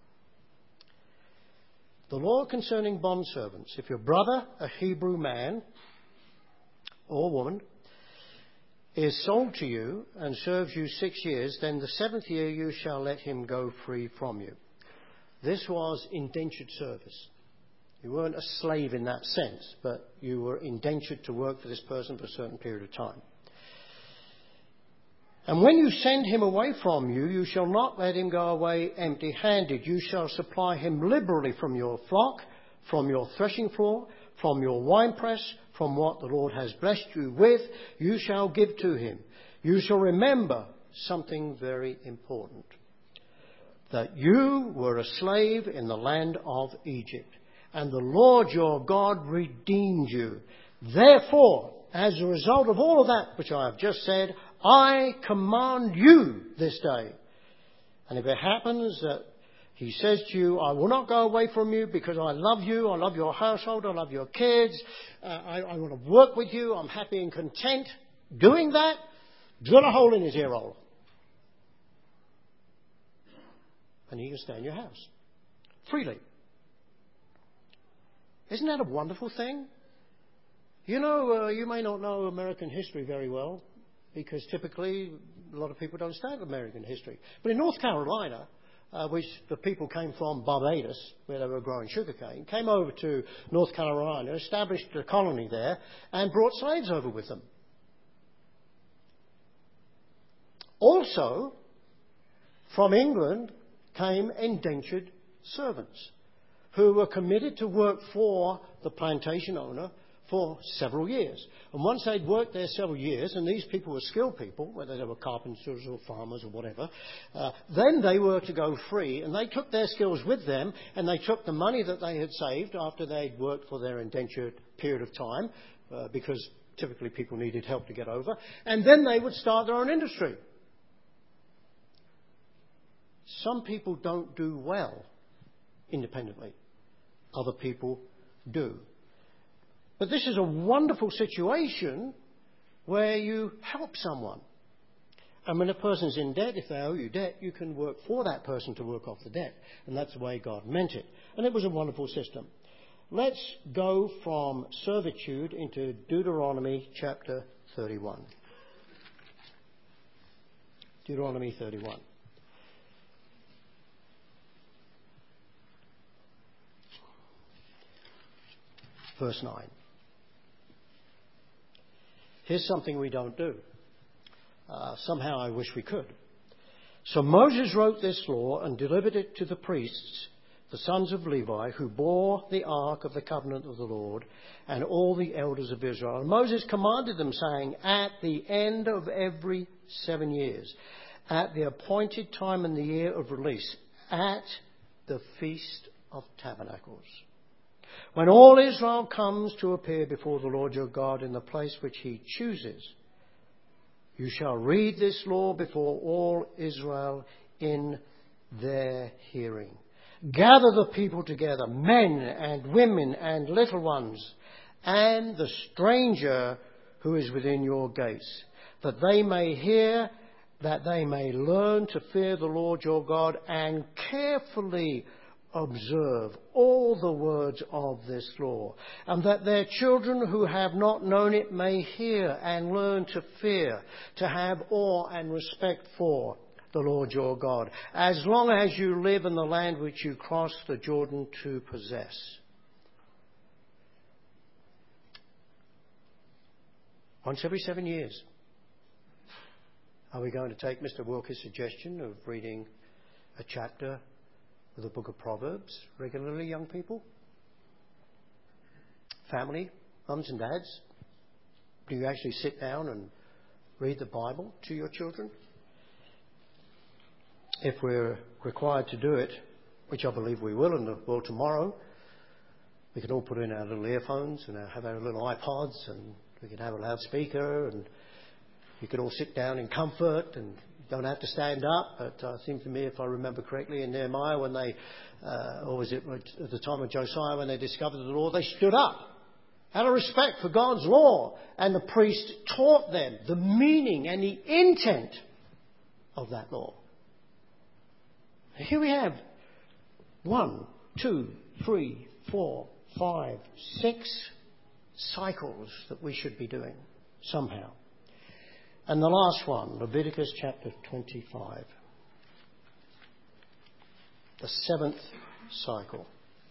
The law concerning bondservants. If your brother, a Hebrew man or woman, is sold to you and serves you six years, then the seventh year you shall let him go free from you. This was indentured service. You weren't a slave in that sense, but you were indentured to work for this person for a certain period of time. And when you send him away from you, you shall not let him go away empty-handed. You shall supply him liberally from your flock, from your threshing floor, from your winepress, from what the Lord has blessed you with, you shall give to him. You shall remember something very important, that you were a slave in the land of Egypt, and the Lord your God redeemed you. Therefore, as a result of all of that which I have just said, I command you this day. And if it happens that he says to you, I will not go away from you because I love you, I love your household, I love your kids, uh, I, I want to work with you, I'm happy and content doing that, drill a hole in his ear hole. And he can stay in your house freely. Isn't that a wonderful thing? You know, uh, you may not know American history very well, because typically a lot of people don't study American history. But in North Carolina, uh, which the people came from Barbados, where they were growing sugarcane, came over to North Carolina, established a colony there, and brought slaves over with them. Also, from England came indentured servants who were committed to work for the plantation owner for several years. And once they'd worked there several years, and these people were skilled people, whether they were carpenters or farmers or whatever, uh, then they were to go free, and they took their skills with them, and they took the money that they had saved after they'd worked for their indentured period of time, uh, because typically people needed help to get over, and then they would start their own industry. Some people don't do well independently. Other people do. But this is a wonderful situation where you help someone. And when a person's in debt, if they owe you debt, you can work for that person to work off the debt. And that's the way God meant it. And it was a wonderful system. Let's go from servitude into Deuteronomy chapter thirty-one. Deuteronomy thirty-one. Verse nine. Here's something we don't do. Uh, somehow I wish we could. So Moses wrote this law and delivered it to the priests, the sons of Levi, who bore the ark of the covenant of the Lord, and all the elders of Israel. And Moses commanded them, saying, at the end of every seven years, at the appointed time in the year of release, at the Feast of Tabernacles, when all Israel comes to appear before the Lord your God in the place which he chooses, you shall read this law before all Israel in their hearing. Gather the people together, men and women and little ones, and the stranger who is within your gates, that they may hear, that they may learn to fear the Lord your God and carefully observe all the words of this law, and that their children who have not known it may hear and learn to fear, to have awe and respect for the Lord your God, as long as you live in the land which you cross the Jordan to possess. Once every seven years. Are we going to take Mister Wilkes' suggestion of reading a chapter of the book of Proverbs regularly, young people? Family, mums and dads, do you actually sit down and read the Bible to your children? If we're required to do it, which I believe we will in the world tomorrow, we can all put in our little earphones and have our little iPods, and we can have a loudspeaker, and you can all sit down in comfort and don't have to stand up. But uh, it seems to me, if I remember correctly, in Nehemiah, when they, uh, or was it at the time of Josiah, when they discovered the law, they stood up out of respect for God's law. And the priest taught them the meaning and the intent of that law. Here we have one, two, three, four, five, six cycles that we should be doing somehow. And the last one, Leviticus chapter twenty-five. The seventh cycle.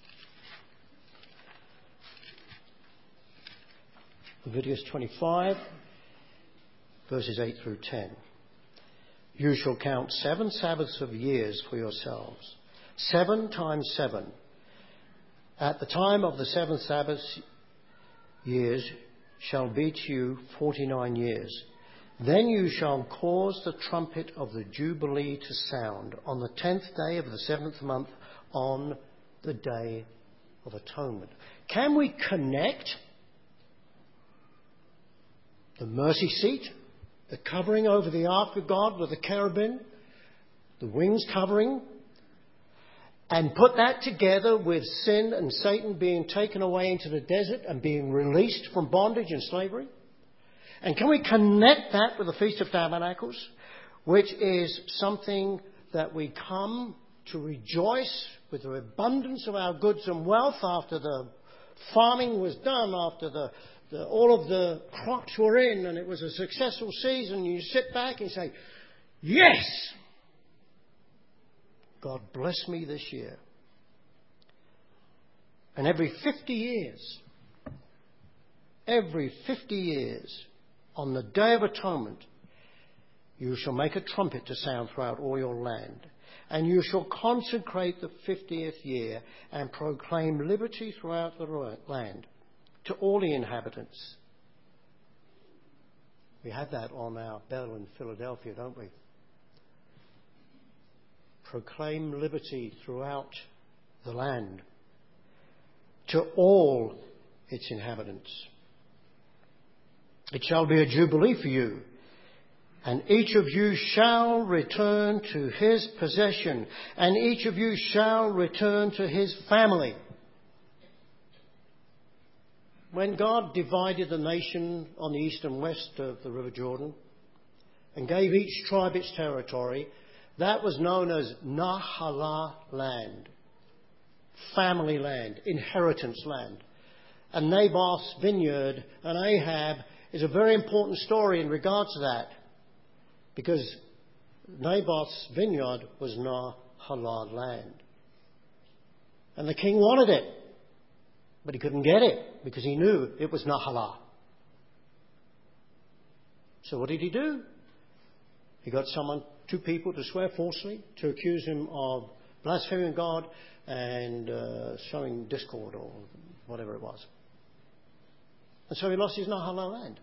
Leviticus twenty-five, verses eight through ten. You shall count seven Sabbaths of years for yourselves. Seven times seven. At the time of the seventh Sabbath years shall be to you forty-nine years. Then you shall cause the trumpet of the Jubilee to sound on the tenth day of the seventh month on the Day of Atonement. Can we connect the mercy seat, the covering over the ark of God with the cherubim, the wings covering, and put that together with sin and Satan being taken away into the desert and being released from bondage and slavery? And can we connect that with the Feast of Tabernacles, which is something that we come to rejoice with the abundance of our goods and wealth after the farming was done, after the, the all of the crops were in and it was a successful season. You sit back and say, yes, God bless me this year. And every fifty years, every fifty years, on the Day of Atonement, you shall make a trumpet to sound throughout all your land. And you shall consecrate the fiftieth year and proclaim liberty throughout the land to all the inhabitants. We have that on our bell in Philadelphia, don't we? Proclaim liberty throughout the land to all its inhabitants. It shall be a jubilee for you, and each of you shall return to his possession, and each of you shall return to his family. When God divided the nation on the east and west of the River Jordan and gave each tribe its territory, that was known as Nahalah land, family land, inheritance land. And Naboth's vineyard and Ahab is a very important story in regards to that, because Naboth's vineyard was Nahalah land. And the king wanted it, but he couldn't get it because he knew it was Nahalah. So what did he do? He got someone, two people, to swear falsely, to accuse him of blaspheming God and uh, sowing discord or whatever it was. And so he lost his Nahalah land.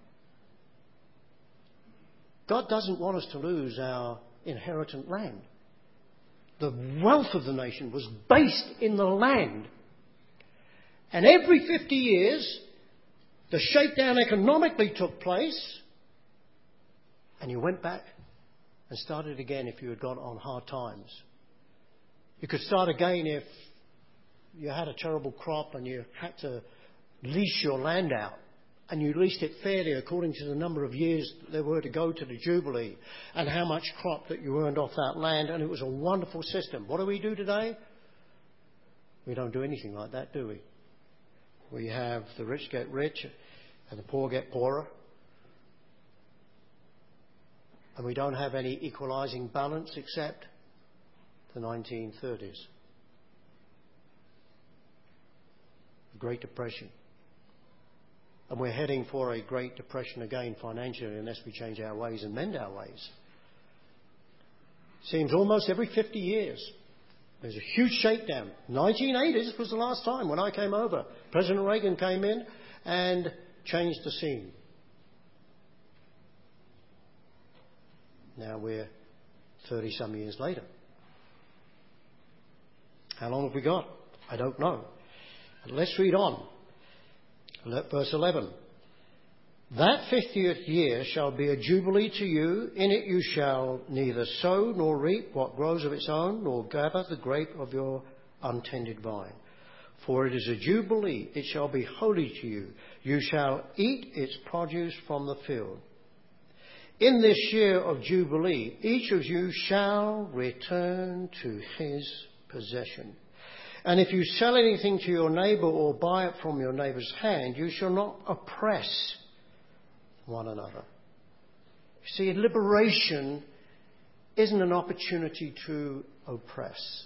God doesn't want us to lose our inheritant land. The wealth of the nation was based in the land. And every fifty years, the shakedown economically took place, and you went back and started again if you had got on hard times. You could start again if you had a terrible crop and you had to lease your land out. And you leased it fairly according to the number of years that there were to go to the Jubilee and how much crop that you earned off that land. And it was a wonderful system. What do we do today? We don't do anything like that, do we? We have the rich get rich and the poor get poorer. And we don't have any equalising balance except the nineteen thirties. The Great Depression. And we're heading for a Great Depression again financially unless we change our ways and mend our ways. Seems almost every fifty years there's a huge shakedown. nineteen eighties was the last time when I came over. President Reagan came in and changed the scene. Now we're thirty some years later. How long have we got? I don't know. But let's read on. Verse eleven. That fiftieth year shall be a jubilee to you. In it you shall neither sow nor reap what grows of its own, nor gather the grape of your untended vine. For it is a jubilee, it shall be holy to you. You shall eat its produce from the field. In this year of jubilee, each of you shall return to his possession. And if you sell anything to your neighbour or buy it from your neighbour's hand, you shall not oppress one another. See, liberation isn't an opportunity to oppress.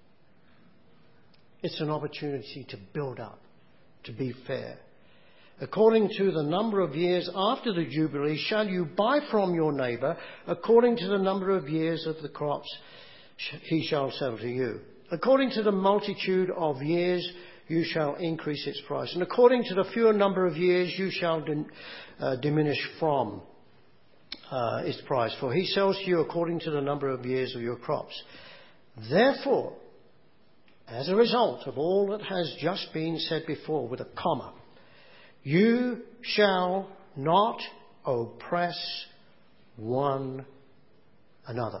It's an opportunity to build up, to be fair. According to the number of years after the Jubilee shall you buy from your neighbour, according to the number of years of the crops he shall sell to you. According to the multitude of years you shall increase its price, and according to the fewer number of years you shall dim, uh, diminish from uh, its price, for he sells to you according to the number of years of your crops. Therefore, as a result of all that has just been said before with a comma, you shall not oppress one another.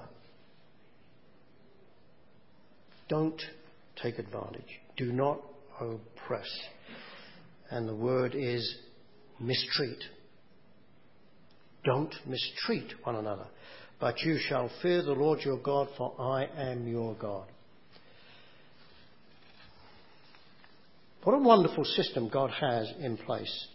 Don't take advantage. Do not oppress. And the word is mistreat. Don't mistreat one another. But you shall fear the Lord your God, for I am your God. What a wonderful system God has in place.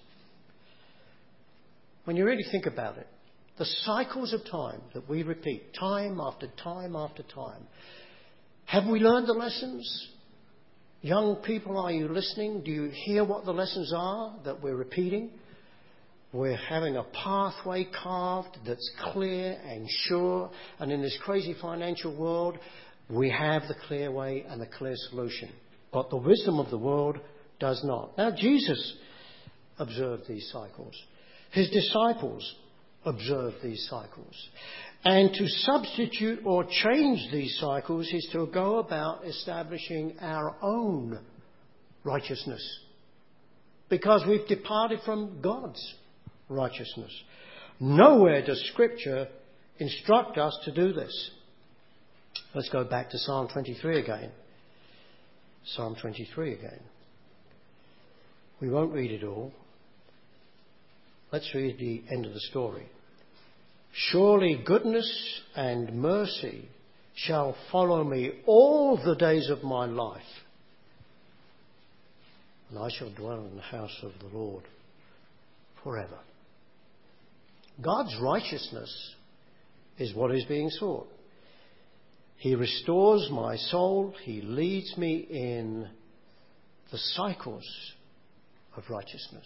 When you really think about it, the cycles of time that we repeat, time after time after time. Have we learned the lessons? Young people, are you listening? Do you hear what the lessons are that we're repeating? We're having a pathway carved that's clear and sure. And in this crazy financial world, we have the clear way and the clear solution. But the wisdom of the world does not. Now, Jesus observed these cycles. His disciples observed these cycles. And to substitute or change these cycles is to go about establishing our own righteousness. Because we've departed from God's righteousness. Nowhere does Scripture instruct us to do this. Let's go back to Psalm twenty-three again. Psalm twenty-three again. We won't read it all. Let's read the end of the story. Surely goodness and mercy shall follow me all the days of my life, and I shall dwell in the house of the Lord forever. God's righteousness is what is being sought. He restores my soul. He leads me in the cycles of righteousness.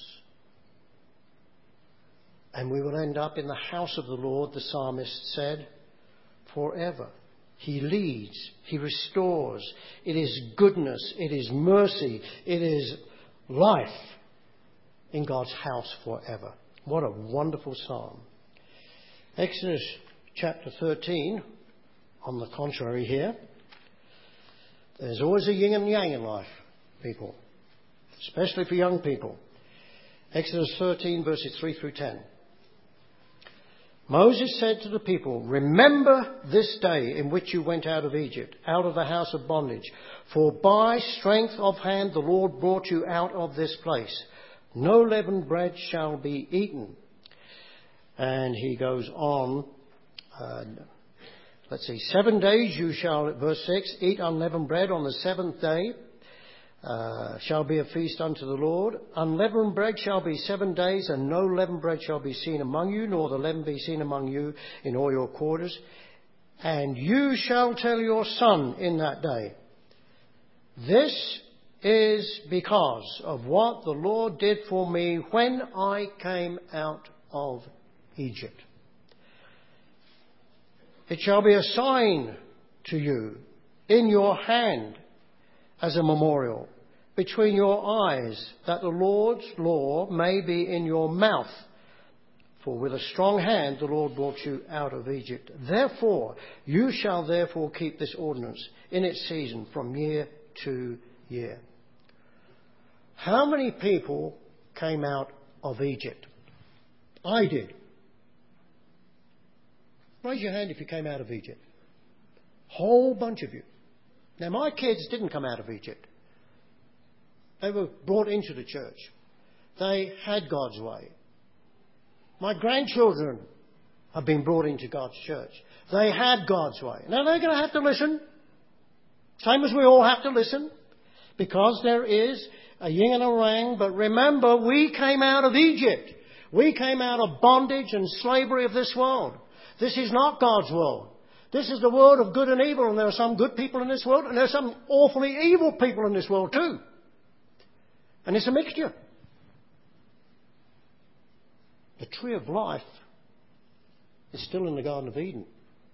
And we will end up in the house of the Lord, the psalmist said, forever. He leads. He restores. It is goodness. It is mercy. It is life in God's house forever. What a wonderful psalm. Exodus chapter thirteen, on the contrary here. There's always a yin and yang in life, people. Especially for young people. Exodus thirteen, verses three through ten. Moses said to the people, remember this day in which you went out of Egypt, out of the house of bondage. For by strength of hand the Lord brought you out of this place. No leavened bread shall be eaten. And he goes on. Uh, let's see. Seven days you shall, verse six, eat unleavened bread. On the seventh day uh, shall be a feast unto the Lord. Unleavened bread shall be seven days, and no leavened bread shall be seen among you, nor the leaven be seen among you in all your quarters. And you shall tell your son in that day, this is because of what the Lord did for me when I came out of Egypt. It shall be a sign to you in your hand as a memorial between your eyes, that the Lord's law may be in your mouth. For with a strong hand the Lord brought you out of Egypt. Therefore, you shall therefore keep this ordinance in its season from year to year. How many people came out of Egypt? I did. Raise your hand if you came out of Egypt. Whole bunch of you. Now, my kids didn't come out of Egypt. They were brought into the church. They had God's way. My grandchildren have been brought into God's church. They had God's way. Now, they're going to have to listen. Same as we all have to listen. Because there is a yin and a yang. But remember, we came out of Egypt. We came out of bondage and slavery of this world. This is not God's world. This is the world of good and evil, and there are some good people in this world, and there are some awfully evil people in this world too. And it's a mixture. The tree of life is still in the Garden of Eden.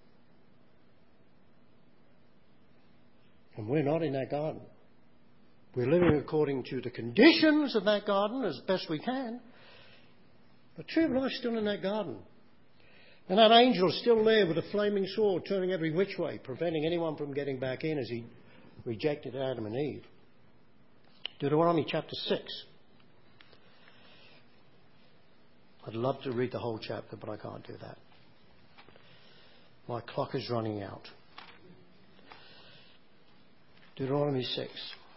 And we're not in that garden. We're living according to the conditions of that garden as best we can. The tree of life is still in that garden. And that angel is still there with a flaming sword turning every which way, preventing anyone from getting back in as he rejected Adam and Eve. Deuteronomy chapter six. I'd love to read the whole chapter, but I can't do that. My clock is running out. Deuteronomy six.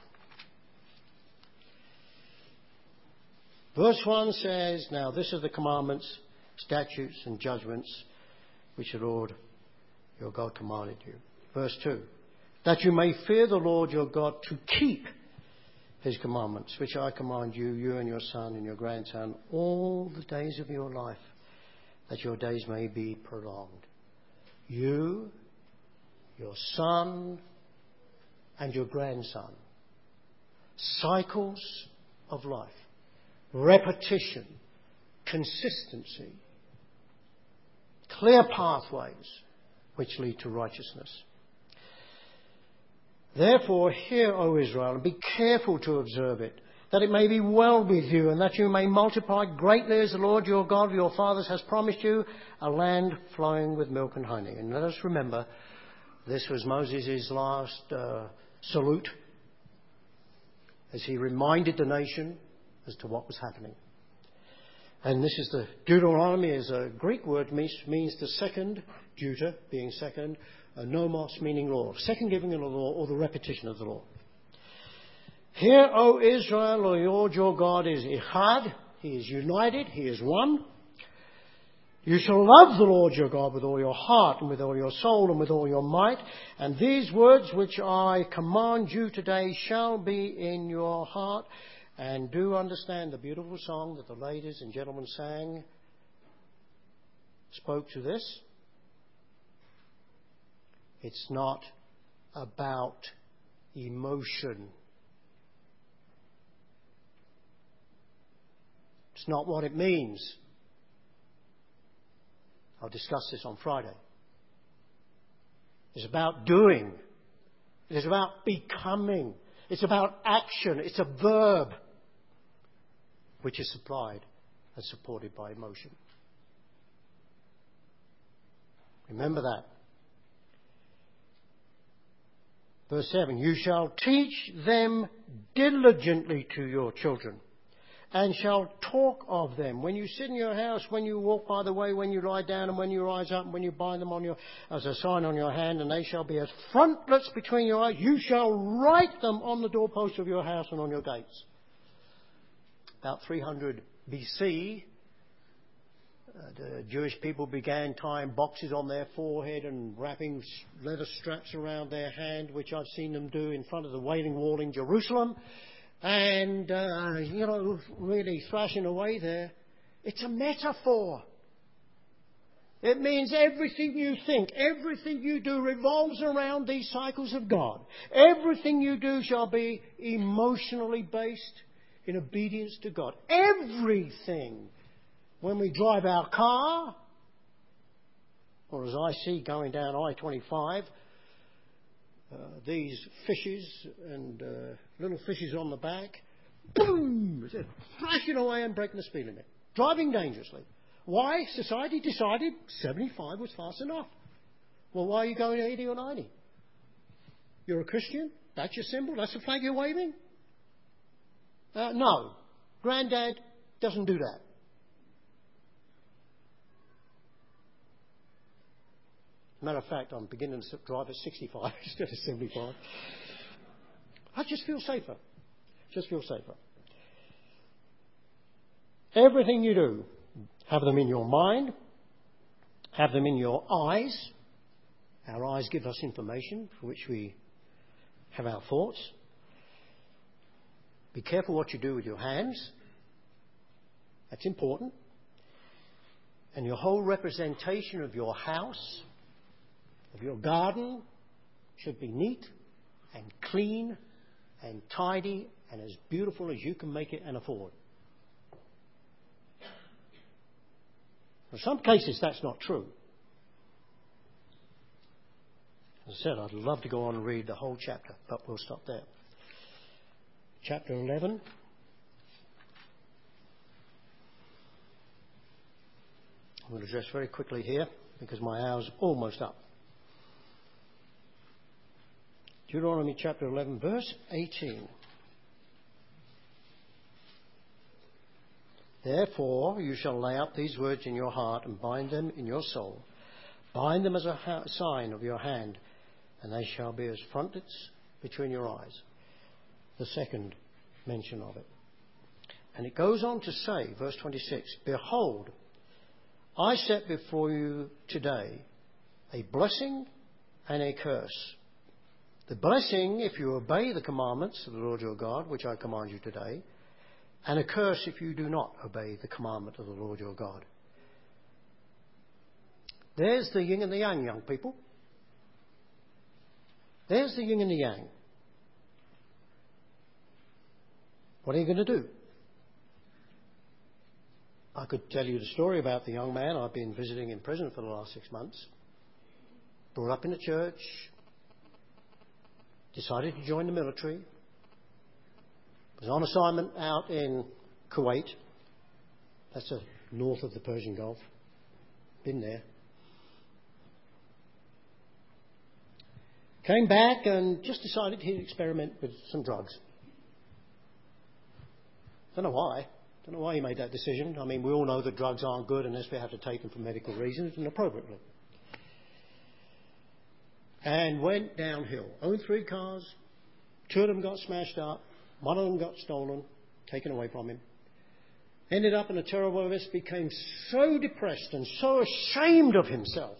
Verse one says, "Now this are the commandments, statutes and judgments which the Lord your God commanded you." Verse two. "That you may fear the Lord your God to keep his commandments, which I command you, you and your son and your grandson, all the days of your life, that your days may be prolonged. You, your son, and your grandson." Cycles of life. Repetition. Consistency. Clear pathways which lead to righteousness. "Therefore hear, O Israel, and be careful to observe it, that it may be well with you, and that you may multiply greatly as the Lord your God of your fathers has promised you, a land flowing with milk and honey." And let us remember, this was Moses' last uh, salute as he reminded the nation as to what was happening. And this is the Deuteronomy is a Greek word, means, means the second, deuter being second, a nomos meaning law, second giving of the law or the repetition of the law. "Hear, O Israel, the Lord your God is Echad," he is united, he is one. "You shall love the Lord your God with all your heart and with all your soul and with all your might. And these words which I command you today shall be in your heart." And do understand the beautiful song that the ladies and gentlemen sang spoke to this. It's not about emotion. It's not what it means. I'll discuss this on Friday. It's about doing. It is about becoming. It's about action. It's a verb which is supplied and supported by emotion. Remember that. Verse seven, "You shall teach them diligently to your children, and shall talk of them when you sit in your house, when you walk by the way, when you lie down, and when you rise up, and when you bind them on your as a sign on your hand, and they shall be as frontlets between your eyes. You shall write them on the doorposts of your house and on your gates." About three hundred B C, uh, the Jewish people began tying boxes on their forehead and wrapping leather straps around their hand, which I've seen them do in front of the Wailing Wall in Jerusalem. And, uh, you know, really thrashing away there. It's a metaphor. It means everything you think, everything you do revolves around these cycles of God. Everything you do shall be emotionally based in obedience to God. Everything. When we drive our car, or as I see going down I twenty-five, Uh, these fishes and uh, little fishes on the back, boom, flashing away and breaking the speed limit, driving dangerously. Why? Society decided seventy-five was fast enough. Well, why are you going eighty or ninety? You're a Christian? That's your symbol? That's the flag you're waving? Uh, no. Granddad doesn't do that. Matter of fact, I'm beginning to drive at sixty-five instead of seventy-five. I just feel safer. Just feel safer. Everything you do, have them in your mind, have them in your eyes. Our eyes give us information for which we have our thoughts. Be careful what you do with your hands. That's important. And your whole representation of your house, of your garden, should be neat and clean and tidy and as beautiful as you can make it and afford. In some cases, that's not true. As I said, I'd love to go on and read the whole chapter, but we'll stop there. Chapter eleven. I'm going to address very quickly here because my hour's almost up. Deuteronomy chapter eleven, verse eighteen. Therefore you shall lay up these words in your heart and bind them in your soul. Bind them as a ha- sign of your hand, and they shall be as frontets between your eyes. The second mention of it. And it goes on to say, verse twenty-six, Behold, I set before you today a blessing and a curse. The blessing if you obey the commandments of the Lord your God, which I command you today, and a curse if you do not obey the commandment of the Lord your God. There's the yin and the yang, young people. There's the yin and the yang. What are you going to do? I could tell you the story about the young man I've been visiting in prison for the last six months. Brought up in the church. Decided to join the military. Was on assignment out in Kuwait. That's uh, north of the Persian Gulf. Been there. Came back and just decided he'd experiment with some drugs. Don't know why. Don't know why he made that decision. I mean, we all know that drugs aren't good unless we have to take them for medical reasons and appropriately. And went downhill. Owned three cars. Two of them got smashed up. One of them got stolen, taken away from him. Ended up in a terrible mess. Became so depressed and so ashamed of himself.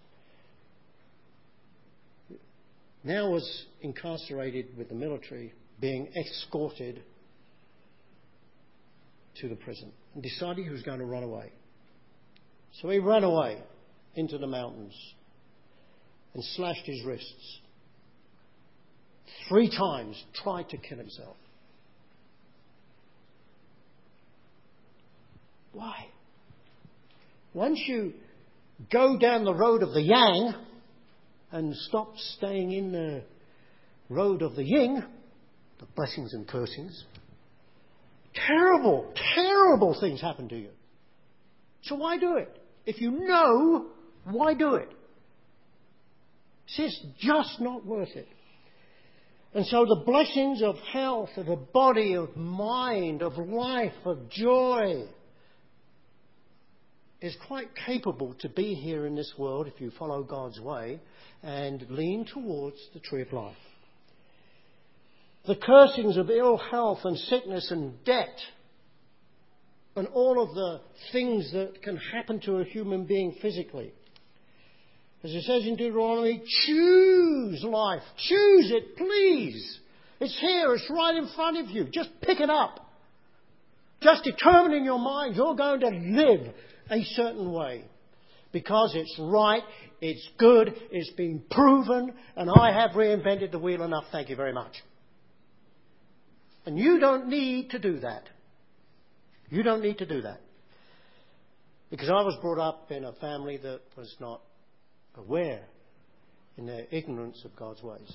Now was incarcerated with the military, being escorted to the prison, and decided he was going to run away. So he ran away into the mountains and slashed his wrists. Three times tried to kill himself. Why? Once you go down the road of the yang and stop staying in the road of the yin, the blessings and cursings, terrible, terrible things happen to you. So why do it? If you know, why do it? It's just not worth it. And so the blessings of health, of a body, of mind, of life, of joy is quite capable to be here in this world if you follow God's way and lean towards the tree of life. The cursings of ill health and sickness and debt and all of the things that can happen to a human being physically. As it says in Deuteronomy, choose life. Choose it, please. It's here. It's right in front of you. Just pick it up. Just determine in your mind you're going to live a certain way. Because it's right, it's good, it's been proven, and I have reinvented the wheel enough. Thank you very much. And you don't need to do that. You don't need to do that. Because I was brought up in a family that was not aware in their ignorance of God's ways.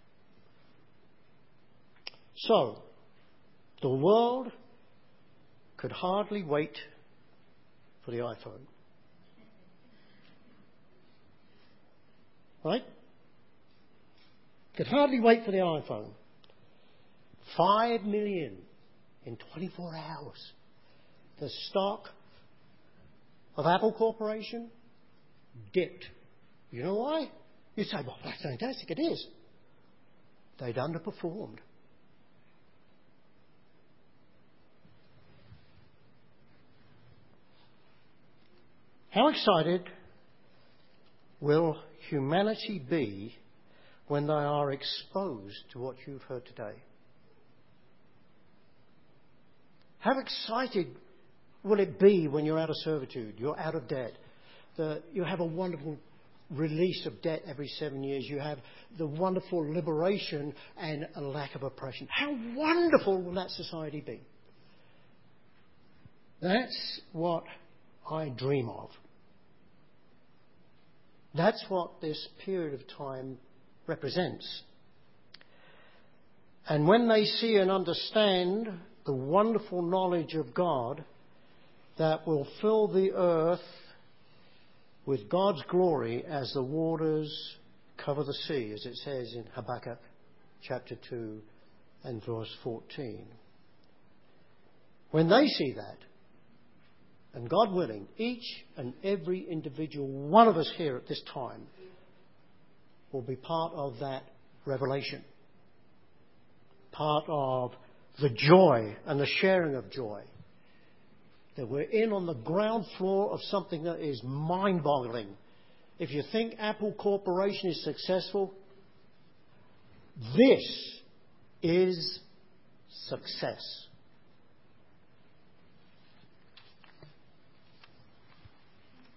So, the world could hardly wait for the iPhone. Right? Could hardly wait for the iPhone. Five million in twenty-four hours. The stock of Apple Corporation dipped. You know why? You say, well, that's fantastic. It is. They'd underperformed. How excited will humanity be when they are exposed to what you've heard today? How excited will it be when you're out of servitude, you're out of debt? The, you have a wonderful release of debt every seven years. You have the wonderful liberation and a lack of oppression. How wonderful will that society be? That's what I dream of. That's what this period of time represents. And when they see and understand the wonderful knowledge of God that will fill the earth with God's glory as the waters cover the sea, as it says in Habakkuk chapter two and verse fourteen. When they see that, and God willing, each and every individual one of us here at this time will be part of that revelation. Part of the joy and the sharing of joy. That we're in on the ground floor of something that is mind-boggling. If you think Apple Corporation is successful, this is success.